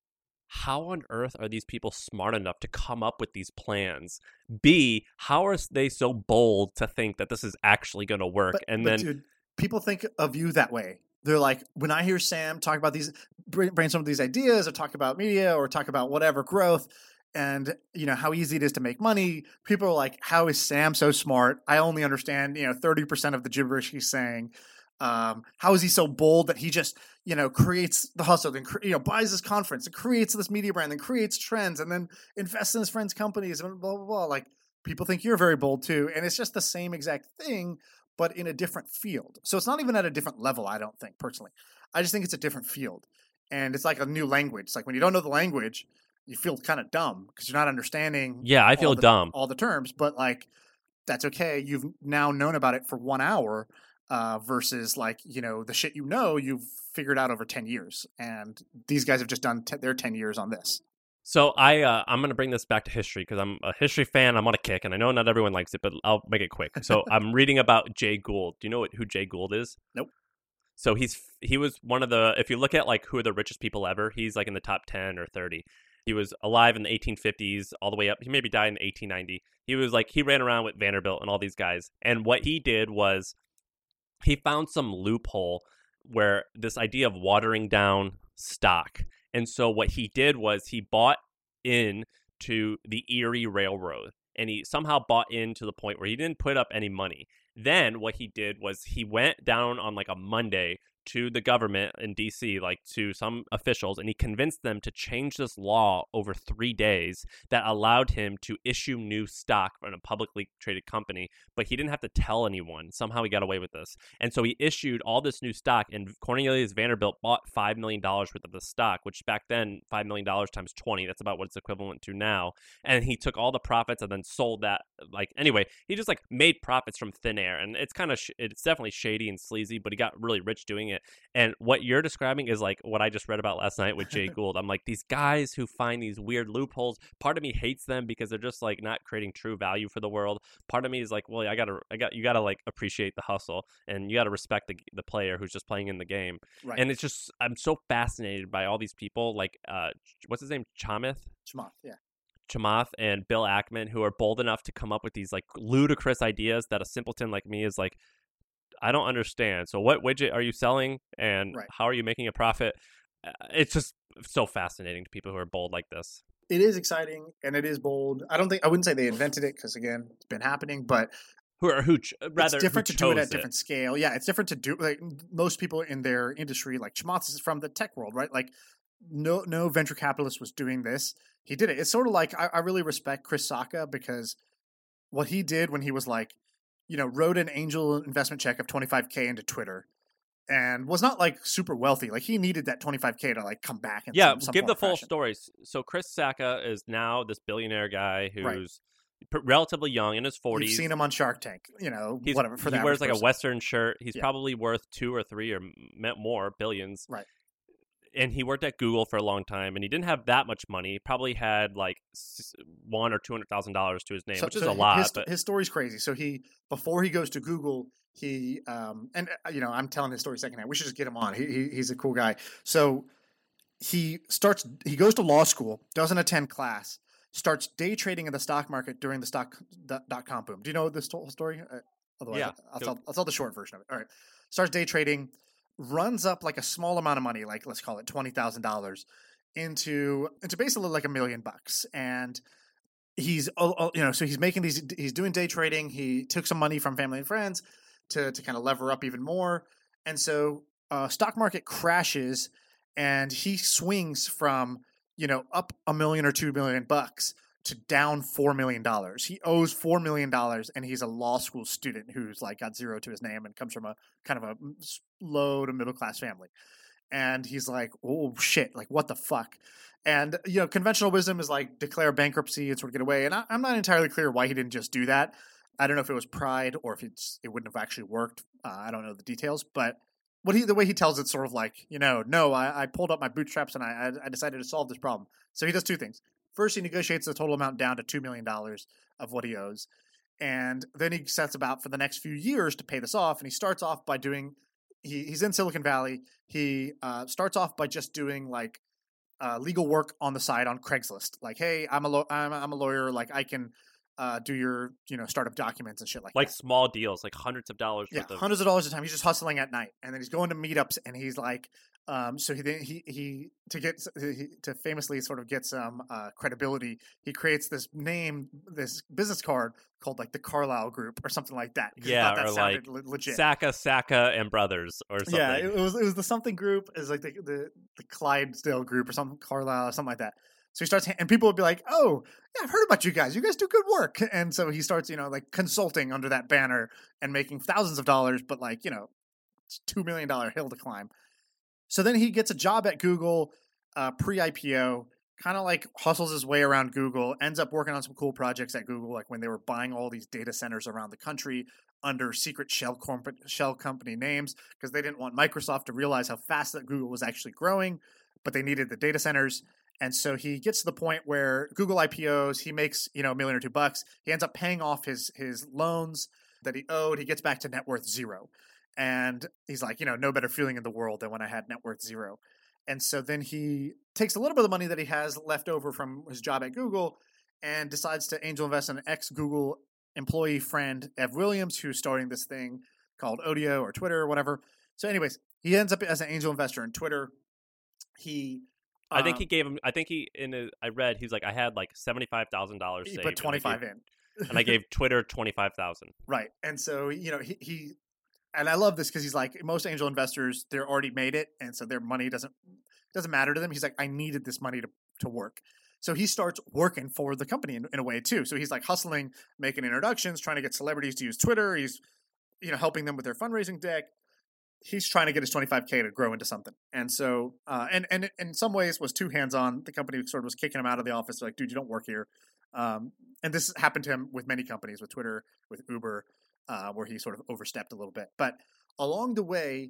how on earth are these people smart enough to come up with these plans? B, how are they so bold to think that this is actually going to work? But, and but then dude, people think of you that way. They're like, when I hear Sam talk about these, bring some of these ideas or talk about media or talk about whatever growth and, you know, how easy it is to make money, people are like, how is Sam so smart? I only understand, you know, thirty percent of the gibberish he's saying. Um, how is he so bold that he just, you know, creates the hustle and, you know, buys this conference and creates this media brand and creates trends and then invests in his friends' companies and blah, blah, blah. Like, people think you're very bold too. And it's just the same exact thing, but in a different field. So it's not even at a different level, I don't think, personally. I just think it's a different field. And it's like a new language. It's like when you don't know the language, you feel kind of dumb because you're not understanding yeah, I feel all the, dumb. all the terms. But like, that's okay. You've now known about it for one hour uh, versus like, you know, the shit you know, you've figured out over ten years. And these guys have just done t- their ten years on this. So I, uh, I'm going to bring this back to history because I'm a history fan. I'm on a kick, and I know not everyone likes it, but I'll make it quick. So I'm reading about Jay Gould. Do you know what, who Jay Gould is? Nope. So he's he was one of the, if you look at like who are the richest people ever, he's like in the top ten or thirty. He was alive in the eighteen fifties all the way up. He maybe died in eighteen ninety. He was like, he ran around with Vanderbilt and all these guys. And what he did was he found some loophole where this idea of watering down stock. And so what he did was he bought in to the Erie Railroad, and he somehow bought in to the point where he didn't put up any money. Then what he did was he went down on like a Monday to the government in D C, like to some officials, and he convinced them to change this law over three days that allowed him to issue new stock in a publicly traded company, but he didn't have to tell anyone. Somehow he got away with this. And so he issued all this new stock, and Cornelius Vanderbilt bought five million dollars worth of the stock, which back then, five million dollars times twenty, that's about what it's equivalent to now. And he took all the profits and then sold that. Like, anyway, he just like made profits from thin air, and it's kind of, sh- it's definitely shady and sleazy, but he got really rich doing it. And what you're describing is like what I just read about last night with Jay Gould. I'm like, these guys who find these weird loopholes, part of me hates them because they're just like not creating true value for the world. Part of me is like, well, I gotta, I got, you gotta like appreciate the hustle, and you gotta respect the the player who's just playing in the game. Right. And it's just, I'm so fascinated by all these people, like, uh, what's his name, Chamath? Chamath, yeah. Chamath and Bill Ackman, who are bold enough to come up with these like ludicrous ideas that a simpleton like me is like, I don't understand. So what widget are you selling, and Right. how are you making a profit? Uh, It's just so fascinating to people who are bold like this. It is exciting and it is bold. I don't think I wouldn't say they invented it because again, it's been happening, but Who are who? Ch- rather, it's different who to do it chose at different scale. Yeah, it's different to do like most people in their industry, like Chamath is from the tech world, right? Like no no venture capitalist was doing this. He did it. It's sort of like I, I really respect Chris Sacca because what he did when he was like, you know, wrote an angel investment check of twenty-five K into Twitter and was not like super wealthy. Like he needed that twenty-five K to like come back. In Yeah, some, some give form the or full fashion. story. So Chris Sacca is now this billionaire guy who's Right. p- relatively young, in his You've forties. seen him on Shark Tank, you know, He's, whatever. For he the wears average like a person. Western shirt. He's Yeah. probably worth two or three or m- more billions. Right. And he worked at Google for a long time, and he didn't have that much money. He probably had like s- one or two hundred thousand dollars to his name, So- which is so a lot. His, but his story's crazy. So he before he goes to Google, he um and uh, you know I'm telling his story secondhand. We should just get him on. He, he he's a cool guy. So he starts. He goes to law school. Doesn't attend class. Starts day trading in the stock market during the stock dot com boom. Do you know this whole story? Uh, Otherwise, Yeah, I'll go. tell I'll tell the short version of it. All right, starts day trading, runs up like a small amount of money, like let's call it twenty thousand dollars, into into basically like a million bucks, and he's oh, oh, you know so he's making these he's doing day trading. He took some money from family and friends to to kind of lever up even more, and so uh, stock market crashes, and he swings from you know up a million or two million bucks to down four million dollars. He owes four million dollars, and he's a law school student who's like got zero to his name and comes from a kind of a low to middle class family. And he's like, oh shit, like what the fuck? And you know, conventional wisdom is like declare bankruptcy and sort of get away. And I, I'm not entirely clear why he didn't just do that. I don't know if it was pride or if it's it wouldn't have actually worked. Uh, I don't know the details, but what he the way he tells it's sort of like, you know, no, I, I pulled up my bootstraps and I, I decided to solve this problem. So he does two things. First, he negotiates the total amount down to two million dollars of what he owes. And then he sets about for the next few years to pay this off. And he starts off by doing, he, he's in Silicon Valley. He uh, starts off by just doing like uh, legal work on the side on Craigslist. Like, hey, I'm a, lo- I'm, I'm a lawyer. Like I can uh, do your, you know, startup documents and shit like, like that. small deals, like hundreds of dollars. Yeah, worth of... hundreds of dollars a time. He's just hustling at night. And then he's going to meetups and he's like, Um, so he he he to get he, to famously sort of get some uh, credibility. He creates this name, this business card called like the Carlyle Group or something like that. 'Cause he Yeah, thought that or sounded like le- legit. Saka, Saka, and Brothers, or something. Yeah, it was it was the something group. Is like the, the the Clydesdale Group or something, Carlyle or something like that. So he starts, and people would be like, "Oh, yeah, I've heard about you guys. You guys do good work." And so he starts, you know, like consulting under that banner and making thousands of dollars, but like you know, it's a two million dollar hill to climb. So then he gets a job at Google uh, pre-I P O, kind of like hustles his way around Google, ends up working on some cool projects at Google, like when they were buying all these data centers around the country under secret shell, comp- shell company names because they didn't want Microsoft to realize how fast that Google was actually growing, but they needed the data centers. And so he gets to the point where Google I P Os, he makes, you know, a million or two bucks. He ends up paying off his his loans that he owed. He gets back to net worth zero. And he's like, you know, no better feeling in the world than when I had net worth zero. And so then he takes a little bit of the money that he has left over from his job at Google and decides to angel invest in an ex-Google employee friend, Ev Williams, who's starting this thing called Odeo or Twitter or whatever. So anyways, he ends up as an angel investor in Twitter. He... I think he gave him. I think he in. A, I read he's like I had like seventy five thousand dollars saved. He put twenty five and in, and I gave Twitter twenty five thousand. Right, and so you know he, he and I love this because he's like most angel investors, they're already made it, and so their money doesn't doesn't matter to them. He's like, I needed this money to to work, so he starts working for the company in, in a way too. So he's like hustling, making introductions, trying to get celebrities to use Twitter. He's you know helping them with their fundraising deck. He's trying to get his twenty-five K to grow into something. And so, uh, and, and in some ways was too hands-on. The company sort of was kicking him out of the office. Like, dude, you don't work here. Um, and this happened to him with many companies, with Twitter, with Uber, uh, where he sort of overstepped a little bit. But along the way,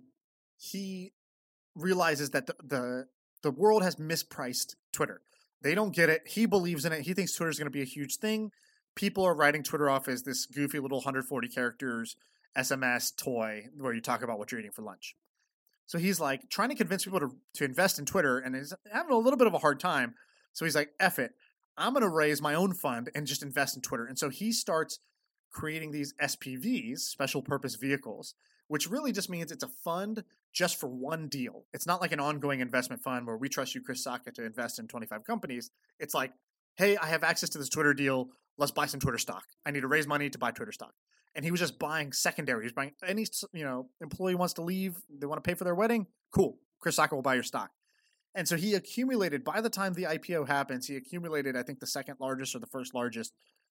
he realizes that the, the, the world has mispriced Twitter. They don't get it. He believes in it. He thinks Twitter is going to be a huge thing. People are writing Twitter off as this goofy little one hundred forty characters S M S toy where you talk about what you're eating for lunch. So he's like trying to convince people to, to invest in Twitter and he's having a little bit of a hard time. So he's like, F it. I'm going to raise my own fund and just invest in Twitter. And so he starts creating these S P Vs, special purpose vehicles, which really just means it's a fund just for one deal. It's not like an ongoing investment fund where we trust you, Chris Sacca, to invest in twenty-five companies. It's like, hey, I have access to this Twitter deal. Let's buy some Twitter stock. I need to raise money to buy Twitter stock. And he was just buying secondary. He was buying any, you know, employee wants to leave, they want to pay for their wedding. Cool. Chris Sacca will buy your stock. And so he accumulated, by the time the I P O happens, he accumulated, I think, the second largest or the first largest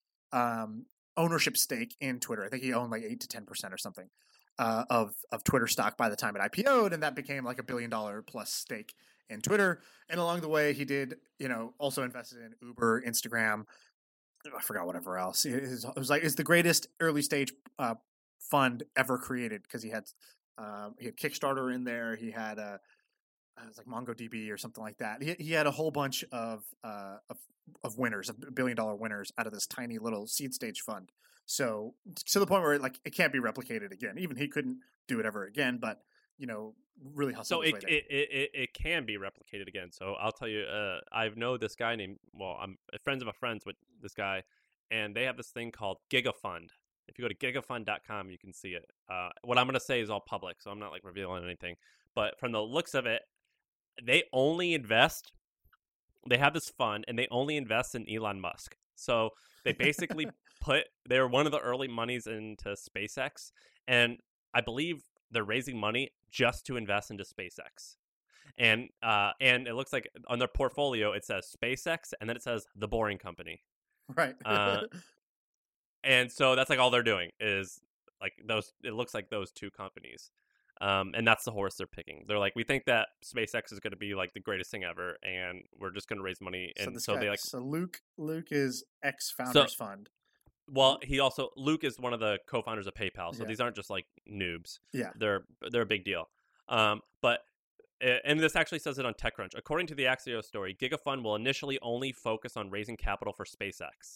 um, ownership stake in Twitter. I think he owned like eight to ten percent or something uh, of, of Twitter stock by the time it I P O'd. And that became like a billion dollar plus stake in Twitter. And along the way, he did, you know, also invested in Uber, Instagram, I forgot whatever else. It was, it was like it's the greatest early stage uh, fund ever created because he had uh, he had Kickstarter in there. He had a it was like MongoDB or something like that. He he had a whole bunch of uh, of of winners, of billion dollar winners out of this tiny little seed stage fund. So to the point where like it can't be replicated again. Even he couldn't do it ever again. But you know, really hustle. So it, it it it can be replicated again. So I'll tell you, uh, I know this guy named well, I'm friends of a friends with this guy, and they have this thing called GigaFund, If you go to gigafund dot com, you can see it. Uh, what I'm going to say is all public, so I'm not like revealing anything. But from the looks of it, they only invest. They have this fund, and they only invest in Elon Musk. So they basically put. They're one of the early monies into SpaceX, and I believe they're raising money just to invest into SpaceX. And uh, and it looks like on their portfolio it says SpaceX, and then it says The Boring Company. Right. uh, and so that's like all they're doing is like those. It looks like those two companies, um, and that's the horse they're picking. They're like, we think that SpaceX is going to be like the greatest thing ever, and we're just going to raise money. And so, so they guy, like so Luke Luke is ex Founders so, Fund. Well, he also Luke is one of the co-founders of PayPal, so yeah. these aren't just like noobs. Yeah, they're they're a big deal. Um, but and this actually says it on TechCrunch. According to the Axios story, GigaFund will initially only focus on raising capital for SpaceX.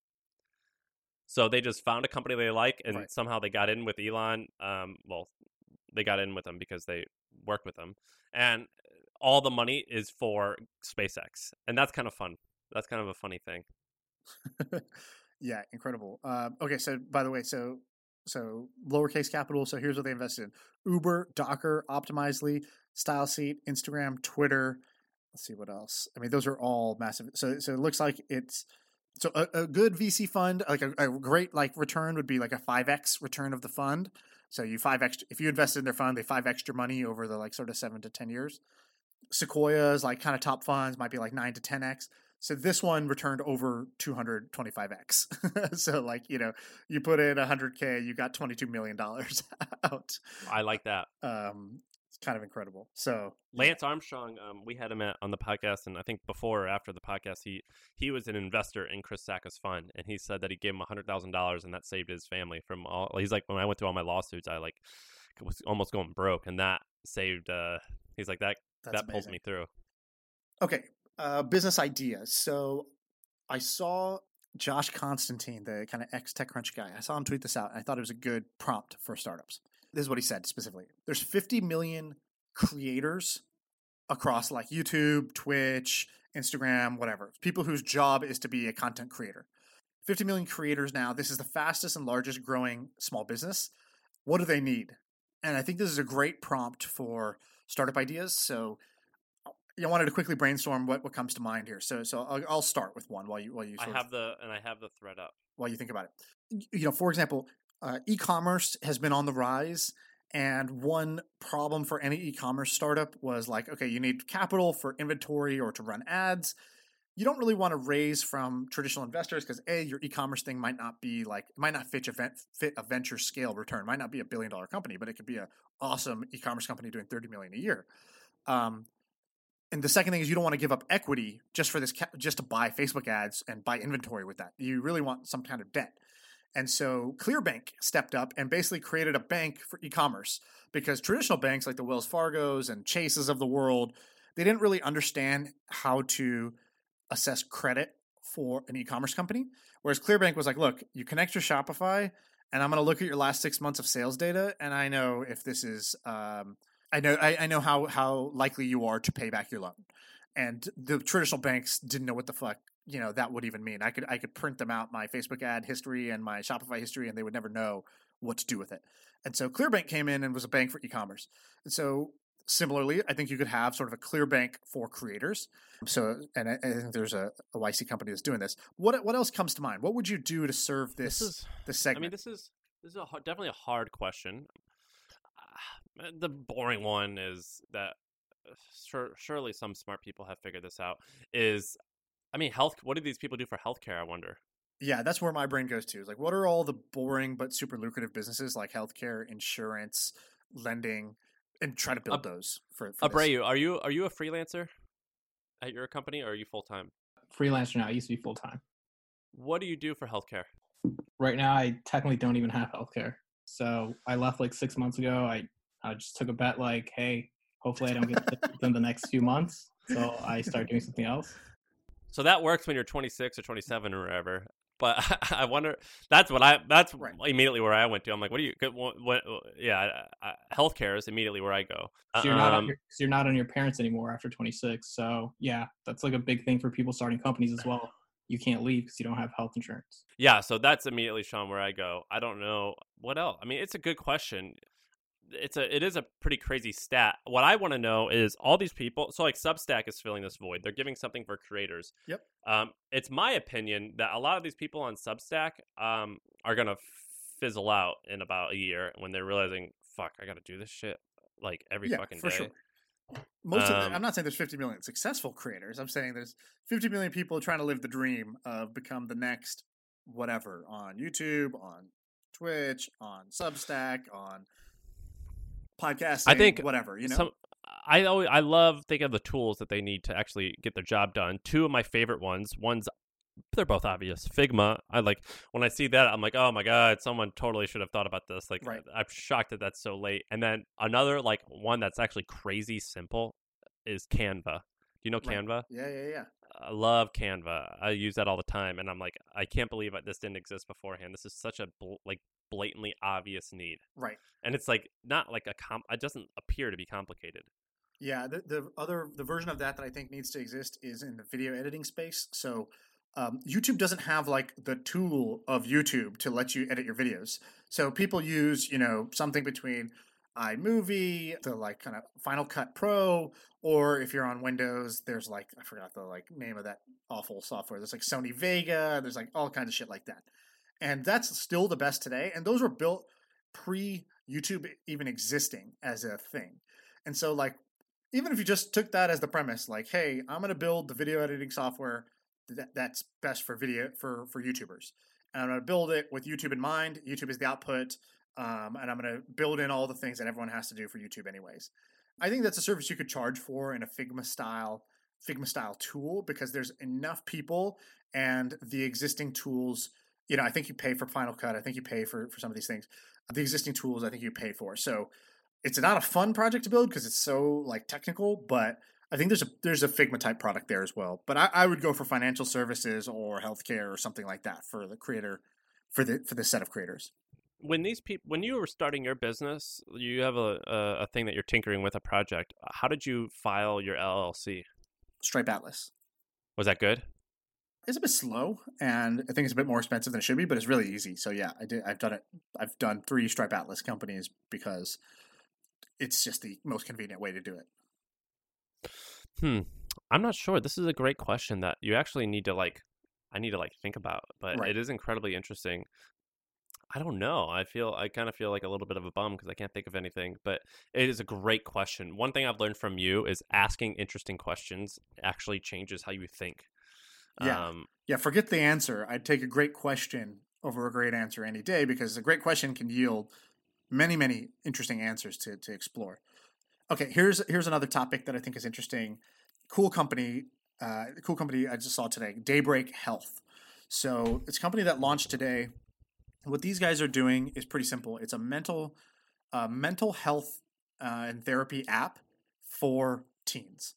So they just found a company they like, and right. somehow they got in with Elon. Um, well, they got in with him because they work with him, and all the money is for SpaceX, and that's kind of fun. That's kind of a funny thing. Yeah, incredible. Um, okay, so by the way, so so lowercase capital. So here's what they invested in: Uber, Docker, Optimizely, StyleSeat, Instagram, Twitter. Let's see what else. I mean, those are all massive. So so it looks like it's so a, a good V C fund, like a, a great like return would be like a five x return of the fund. So you five extra if you invested in their fund, they five extra money over the like sort of seven to ten years. Sequoia's like kind of top funds might be like nine to ten x. So this one returned over two hundred twenty-five x. So like, you know, you put in one hundred K, you got twenty-two million dollars out. I like that. Um, it's kind of incredible. So Lance Armstrong, um, we had him at, on the podcast, and I think before or after the podcast, he he was an investor in Chris Sacca's fund, and he said that he gave him one hundred thousand dollars, and that saved his family from all. He's like, when I went through all my lawsuits, I like was almost going broke, and that saved. Uh, he's like that. That's that amazing. pulled me through. Okay. Uh, business ideas. So I saw Josh Constantine, the kind of ex TechCrunch guy. I saw him tweet this out, and I thought it was a good prompt for startups. This is what he said specifically. There's fifty million creators across like YouTube, Twitch, Instagram, whatever. People whose job is to be a content creator. fifty million creators now. This is the fastest and largest growing small business. What do they need? And I think this is a great prompt for startup ideas. So I wanted to quickly brainstorm what, what comes to mind here. So so I'll, I'll start with one while you while you. I Sort have of, the and I have the thread up while you think about it. You know, for example, uh, e-commerce has been on the rise, and one problem for any e-commerce startup was like, okay, you need capital for inventory or to run ads. You don't really want to raise from traditional investors because a your e-commerce thing might not be like it might not fit a fit a venture scale return. It might not be a billion dollar company, but it could be an awesome e-commerce company doing thirty million a year. Um, And the second thing is you don't want to give up equity just for this, just to buy Facebook ads and buy inventory with that. You really want some kind of debt. And so ClearBank stepped up and basically created a bank for e-commerce because traditional banks like the Wells Fargos and Chases of the world, they didn't really understand how to assess credit for an e-commerce company. Whereas ClearBank was like, look, you connect your Shopify and I'm going to look at your last six months of sales data. And I know if this is, um, I know I, I know how, how likely you are to pay back your loan. And the traditional banks didn't know what the fuck, you know, that would even mean. I could I could print them out my Facebook ad history and my Shopify history and they would never know what to do with it. And so ClearBank came in and was a bank for e-commerce. And so similarly, I think you could have sort of a ClearBank for creators. So, and I, I think there's a, a Y C company that's doing this. What what else comes to mind? What would you do to serve this this, is, this segment? I mean, this is this is a, definitely a hard question. Uh, the boring one is that uh, sure, surely some smart people have figured this out. Is I mean, health. What do these people do for healthcare? I wonder. Yeah, that's where my brain goes to. Is like, what are all the boring but super lucrative businesses like healthcare, insurance, lending, and try to build Ab- those for. for Abreu, this. are you are you a freelancer at your company, or are you full time? Freelancer now. I used to be full time. What do you do for healthcare? Right now, I technically don't even have healthcare. So I left like six months ago. I, I just took a bet like, hey, hopefully I don't get sick within the next few months. So I start doing something else. So that works when you're twenty-six or twenty-seven or whatever. But I wonder, that's what I, that's right. immediately where I went to. I'm like, what do you, what, what yeah, I, healthcare is immediately where I go. So you're, um, not on your, so you're not on your parents anymore after twenty-six. So yeah, that's like a big thing for people starting companies as well. you can't leave because you don't have health insurance. Yeah, so that's immediately, Sean, where I go. I don't know what else. I mean, it's a good question. It's a it is a pretty crazy stat. What I want to know is all these people. So like Substack is filling this void. They're giving something for creators. Yep. Um, it's my opinion that a lot of these people on Substack um are gonna fizzle out in about a year when they're realizing, fuck, I got to do this shit like every Yeah, fucking for day. sure. Most of Um, the, I'm not saying there's fifty million successful creators. I'm saying there's fifty million people trying to live the dream of become the next whatever on YouTube, on Twitch, on Substack, on podcasting, I think whatever, you know. Some, I always, I love thinking of the tools that they need to actually get their job done. Two of my favorite ones. One's they're both obvious. Figma. I like when I see that, I'm like, oh my god, someone totally should have thought about this. Like, Right. I'm shocked that that's so late. And then another like one that's actually crazy simple is Canva. Do you know Right. Canva? Yeah, yeah, yeah. I love Canva. I use that all the time, and I'm like, I can't believe this didn't exist beforehand. This is such a bl- like blatantly obvious need, Right. and it's like not like a com. It doesn't appear to be complicated. Yeah, the, the other the version of that that I think needs to exist is in the video editing space. So um, YouTube doesn't have like the tool of YouTube to let you edit your videos. So people use, you know, something between iMovie, the like kind of Final Cut Pro, or if you're on Windows, there's like I forgot the like name of that awful software. There's like Sony Vega. There's like all kinds of shit like that, and that's still the best today. And those were built pre YouTube even existing as a thing. And so like even if you just took that as the premise, like, hey, I'm going to build the video editing software that, that's best for video for for YouTubers, and I'm going to build it with YouTube in mind. YouTube is the output, um, and I'm going to build in all the things that everyone has to do for YouTube, anyways. I think that's a service you could charge for in a Figma style Figma style tool because there's enough people and the existing tools. You know, I think you pay for Final Cut. I think you pay for for some of these things. The existing tools, I think you pay for. So it's not a fun project to build because it's so like technical, but I think there's a there's a Figma type product there as well. But I, I would go for financial services or healthcare or something like that for the creator, for the for this set of creators. When these people, when you were starting your business, you have a, a a thing that you're tinkering with a project. How did you file your L L C? Stripe Atlas. Was that good? It's a bit slow, and I think it's a bit more expensive than it should be, but it's really easy. So yeah, I did. I've done it. I've done three Stripe Atlas companies because it's just the most convenient way to do it. Hmm. I'm not sure. This is a great question that you actually need to like. I need to like think about, but Right. it is incredibly interesting. I don't know. I feel I kind of feel like a little bit of a bum because I can't think of anything, but it is a great question. One thing I've learned from you is asking interesting questions actually changes how you think. Yeah. Um, Yeah, forget the answer. I'd take a great question over a great answer any day because a great question can yield many, many interesting answers to to explore. Okay, here's here's another topic that I think is interesting. Cool company, uh, cool company I just saw today, Daybreak Health. So it's a company that launched today. What these guys are doing is pretty simple. It's a mental uh, mental health uh, and therapy app for teens.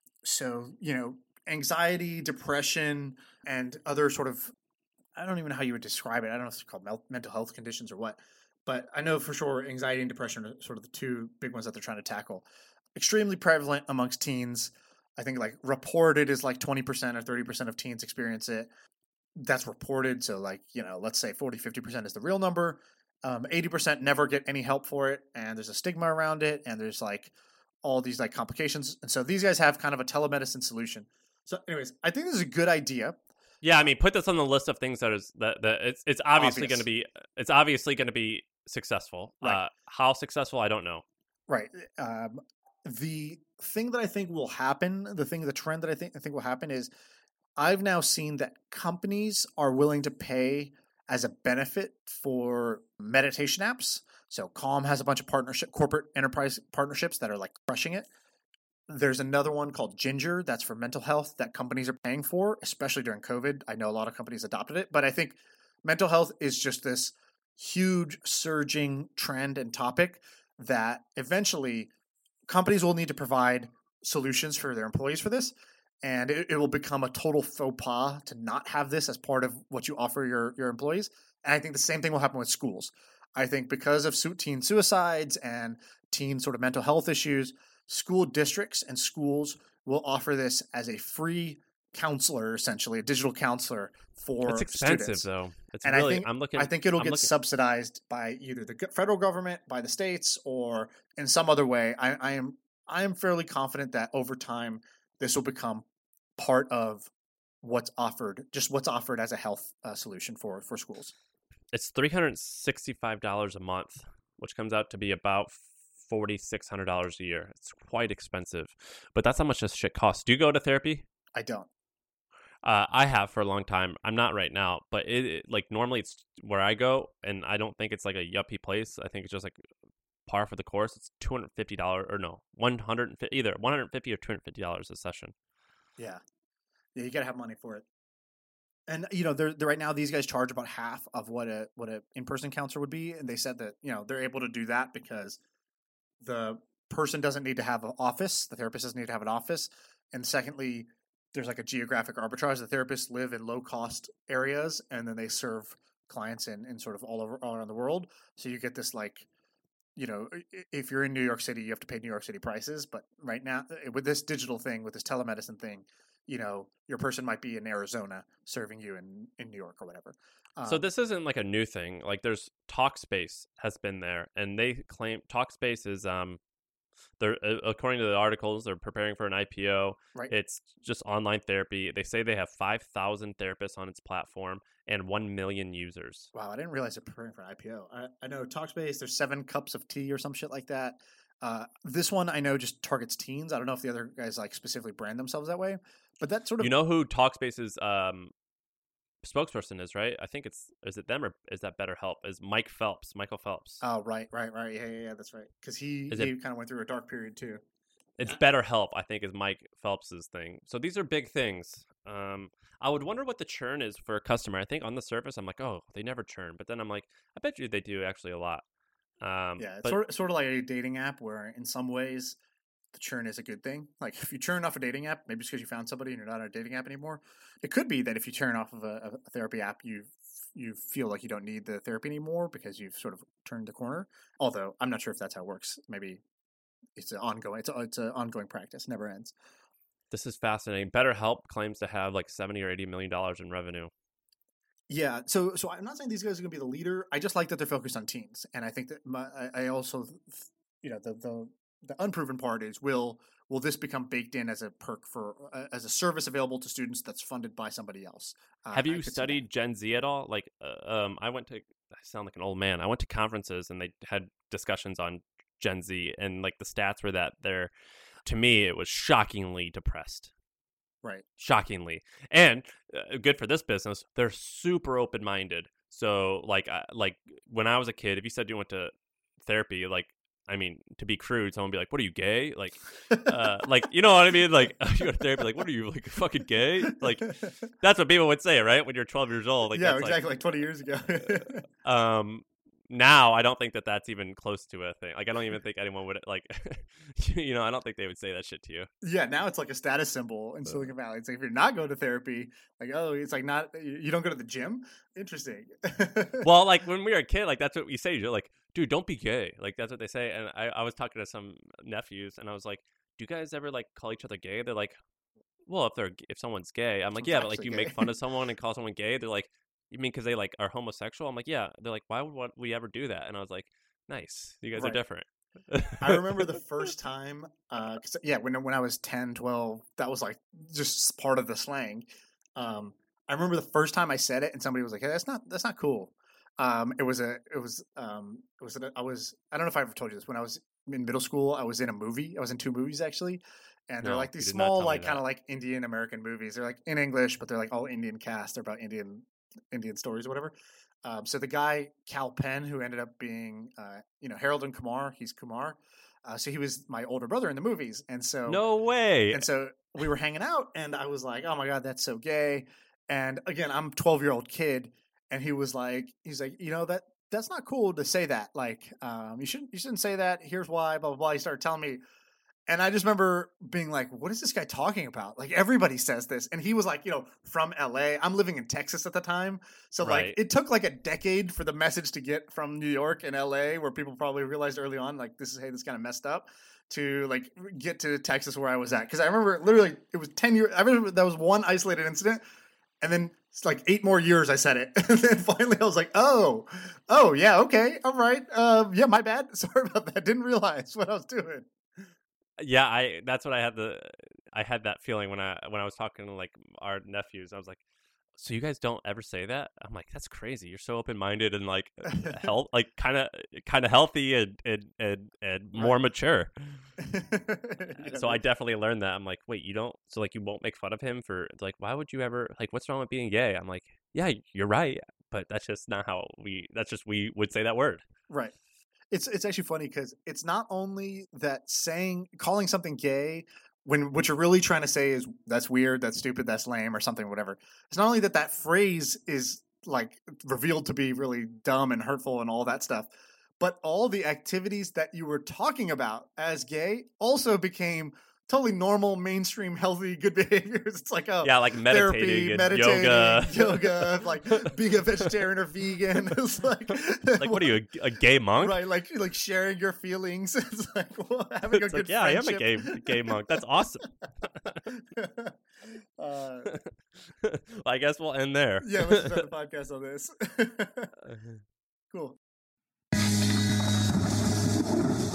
So, you know, anxiety, depression, and other sort of, I don't even know how you would describe it. I don't know if it's called mel- mental health conditions or what, but I know for sure anxiety and depression are sort of the two big ones that they're trying to tackle. Extremely prevalent amongst teens. I think like reported is like twenty percent or thirty percent of teens experience it. That's reported. So like, you know, let's say forty, fifty percent is the real number. Um, eighty percent never get any help for it. And there's a stigma around it. And there's like all these like complications. And so these guys have kind of a telemedicine solution. So anyways, I think this is a good idea. yeah, I mean, put this on the list of things that is that, that it's it's obviously Obvious. going to be it's obviously going to be successful. Right. Uh, how successful, I don't know. Right. Um, the thing that I think will happen, the thing, the trend that I think I think will happen is I've now seen that companies are willing to pay as a benefit for meditation apps. So Calm has a bunch of partnership, corporate enterprise partnerships that are like crushing it. There's another one called Ginger that's for mental health that companies are paying for, especially during COVID. I know a lot of companies adopted it, but I think mental health is just this huge surging trend and topic that eventually companies will need to provide solutions for their employees for this. And it, it will become a total faux pas to not have this as part of what you offer your, your employees. And I think the same thing will happen with schools. I think because of su- teen suicides and teen sort of mental health issues, school districts and schools will offer this as a free counselor, essentially a digital counselor for It's expensive students. though. It's And really. I think I'm looking. I think it'll I'm get looking- subsidized by either the go- federal government, by the states, or in some other way. I, I am I am fairly confident that over time this will become part of what's offered, just what's offered as a health uh, solution for for schools. It's three hundred sixty-five dollars a month, which comes out to be about forty-six hundred dollars a year. It's quite expensive, but that's how much this shit costs. Do you go to therapy? I don't. Uh, I have for a long time. I'm not right now, but it, it like normally it's where I go, and I don't think it's like a yuppie place. I think it's just like par for the course. It's two hundred fifty dollars or no, one hundred fifty either one hundred fifty or two hundred fifty dollars a session. Yeah, yeah, you gotta have money for it. And you know, they're, they're right now these guys charge about half of what a what a in person counselor would be, and they said that you know they're able to do that because the person doesn't need to have an office, the therapist doesn't need to have an office, and secondly, there's like a geographic arbitrage. The therapists live in low cost areas, and then they serve clients in, in sort of all over all around the world. So you get this like, you know, if you're in New York City, you have to pay New York City prices. But right now, with this digital thing, with this telemedicine thing, you know, your person might be in Arizona serving you in, in New York or whatever. Um, So this isn't like a new thing. Like there's Talkspace has been there, and they claim Talkspace is um, they're uh, according to the articles, they're preparing for an I P O. Right. It's just online therapy. They say they have five thousand therapists on its platform and one million users. Wow, I didn't realize they're preparing for an I P O. I, I know Talkspace, there's seven cups of tea or some shit like that. Uh, this one I know just targets teens. I don't know if the other guys like specifically brand themselves that way, but that sort of You know who Talkspace's um, spokesperson is, right? I think it's is it them or is that BetterHelp? Is Mike Phelps, Michael Phelps? Oh, right, right, right. Yeah, yeah, yeah, that's right. Because he, Is he it- kind of went through a dark period too. It's BetterHelp, I think, is Mike Phelps's thing. So these are big things. Um, I would wonder what the churn is for a customer. I think on the surface, I'm like, oh, they never churn. But then I'm like, I bet you they do actually a lot. Um, Yeah, it's but sort of, sort of like a dating app where in some ways the churn is a good thing. Like if you churn off a dating app, maybe it's because you found somebody and you're not on a dating app anymore. It could be that if you churn off of a, a therapy app, you you feel like you don't need the therapy anymore because you've sort of turned the corner. Although I'm not sure if that's how it works. Maybe it's an ongoing it's a, it's an ongoing practice, never ends. this is fascinating. BetterHelp claims to have like seventy or eighty million dollars in revenue. Yeah, so so I'm not saying these guys are going to be the leader. I just like that they're focused on teens, and I think that my, I, I also, you know, the the the unproven part is will will this become baked in as a perk for uh, as a service available to students that's funded by somebody else? Uh, Have I you could see that. studied Gen Z at all? Like, uh, um, I went to. I sound like an old man. I went to conferences and they had discussions on Gen Z, and like the stats were that they're, to me, it was shockingly depressed. Right. Shockingly, and uh, good for this business. They're super open minded. So, like, uh, like when I was a kid, if you said you went to therapy, like, I mean, to be crude, someone would be like, "What are you, gay?" Like, uh, like you know what I mean? Like, you go to therapy, like, "What are you, like, fucking gay?" Like, that's what people would say, right? When you're twelve years old, like, yeah, that's exactly, like, twenty years ago. Like, um, now I don't think that that's even close to a thing. Like, I don't even think anyone would like, you know, I don't think they would say that shit to you. Yeah, now it's like a status symbol in Silicon Valley. It's like if you're not going to therapy, like oh, it's like not you don't go to the gym. Interesting. Well, like when we were a kid, like that's what we say. You're like, dude, don't be gay. Like that's what they say. And I, I was talking to some nephews, and I was like, do you guys ever like call each other gay? They're like, well, if they're if someone's gay, I'm like, Someone's yeah, but like actually you gay. make fun of someone and call someone gay. They're like, you mean because they like are homosexual? I'm like, yeah. They're like, why would what, we ever do that? And I was like, nice, you guys Right. are different. I remember the first time, uh, 'cause, yeah, when when I was ten, twelve, that was like just part of the slang. Um, I remember the first time I said it, and somebody was like, "Hey, that's not that's not cool." Um, it was a it was um it was a, I was I don't know if I ever told you this. When I was in middle school, I was in a movie. I was in two movies actually, and they're No, like you these did not small, tell me like that. kind of like Indian American movies. They're like in English, but they're like all Indian cast. They're about Indian Indian stories or whatever. Um, so the guy Cal Penn, who ended up being, uh, you know, Harold and Kumar, he's Kumar. Uh, so he was my older brother in the movies, and so No way. and so we were hanging out, and I was like, "Oh my god, that's so gay!" And again, I'm a twelve year old kid, and he was like, "He's like, you know that that's not cool to say that. Like, um, you shouldn't you shouldn't say that. Here's why." Blah blah blah. He started telling me, And I just remember being like, what is this guy talking about? Like, everybody says this. And he was like, you know, from L A. I'm living in Texas at the time. So, Right. like, it took like a decade for the message to get from New York and L A, where people probably realized early on, like, this is, hey, this kind of messed up, to like get to Texas where I was at. Because I remember literally it was ten years. I remember that was one isolated incident. And then it's like eight more years I said it. And then finally I was like, oh, oh, yeah, okay. All right. Uh, yeah, my bad. Sorry about that. Didn't realize what I was doing. Yeah, I that's what I had the I had that feeling when I when I was talking to like our nephews. I was like, so you guys don't ever say that? I'm like, that's crazy. You're so open minded and like health, like kind of kind of healthy and and and, and more Right. mature. Yeah. So I definitely learned that. I'm like, wait, you don't? So like, you won't make fun of him for like, why would you ever like? What's wrong with being gay? I'm like, yeah, you're right, but that's just not how we. That's just we would say that word. Right. It's it's actually funny because it's not only that saying calling something gay when what you're really trying to say is that's weird, that's stupid, that's lame, or something, whatever. It's not only that that phrase is like revealed to be really dumb and hurtful and all that stuff, but all the activities that you were talking about as gay also became totally normal, mainstream, healthy, good behaviors. It's like, oh, Yeah, like meditating therapy, and meditating, yoga. yoga, like being a vegetarian or vegan. It's like, Like, what are you, a, a gay monk? right? Like, like sharing your feelings. It's like, well, having a It's good like, yeah, I am a friendship. gay gay monk. That's awesome. uh, Well, I guess we'll end there. yeah, let's start the podcast on this. Cool.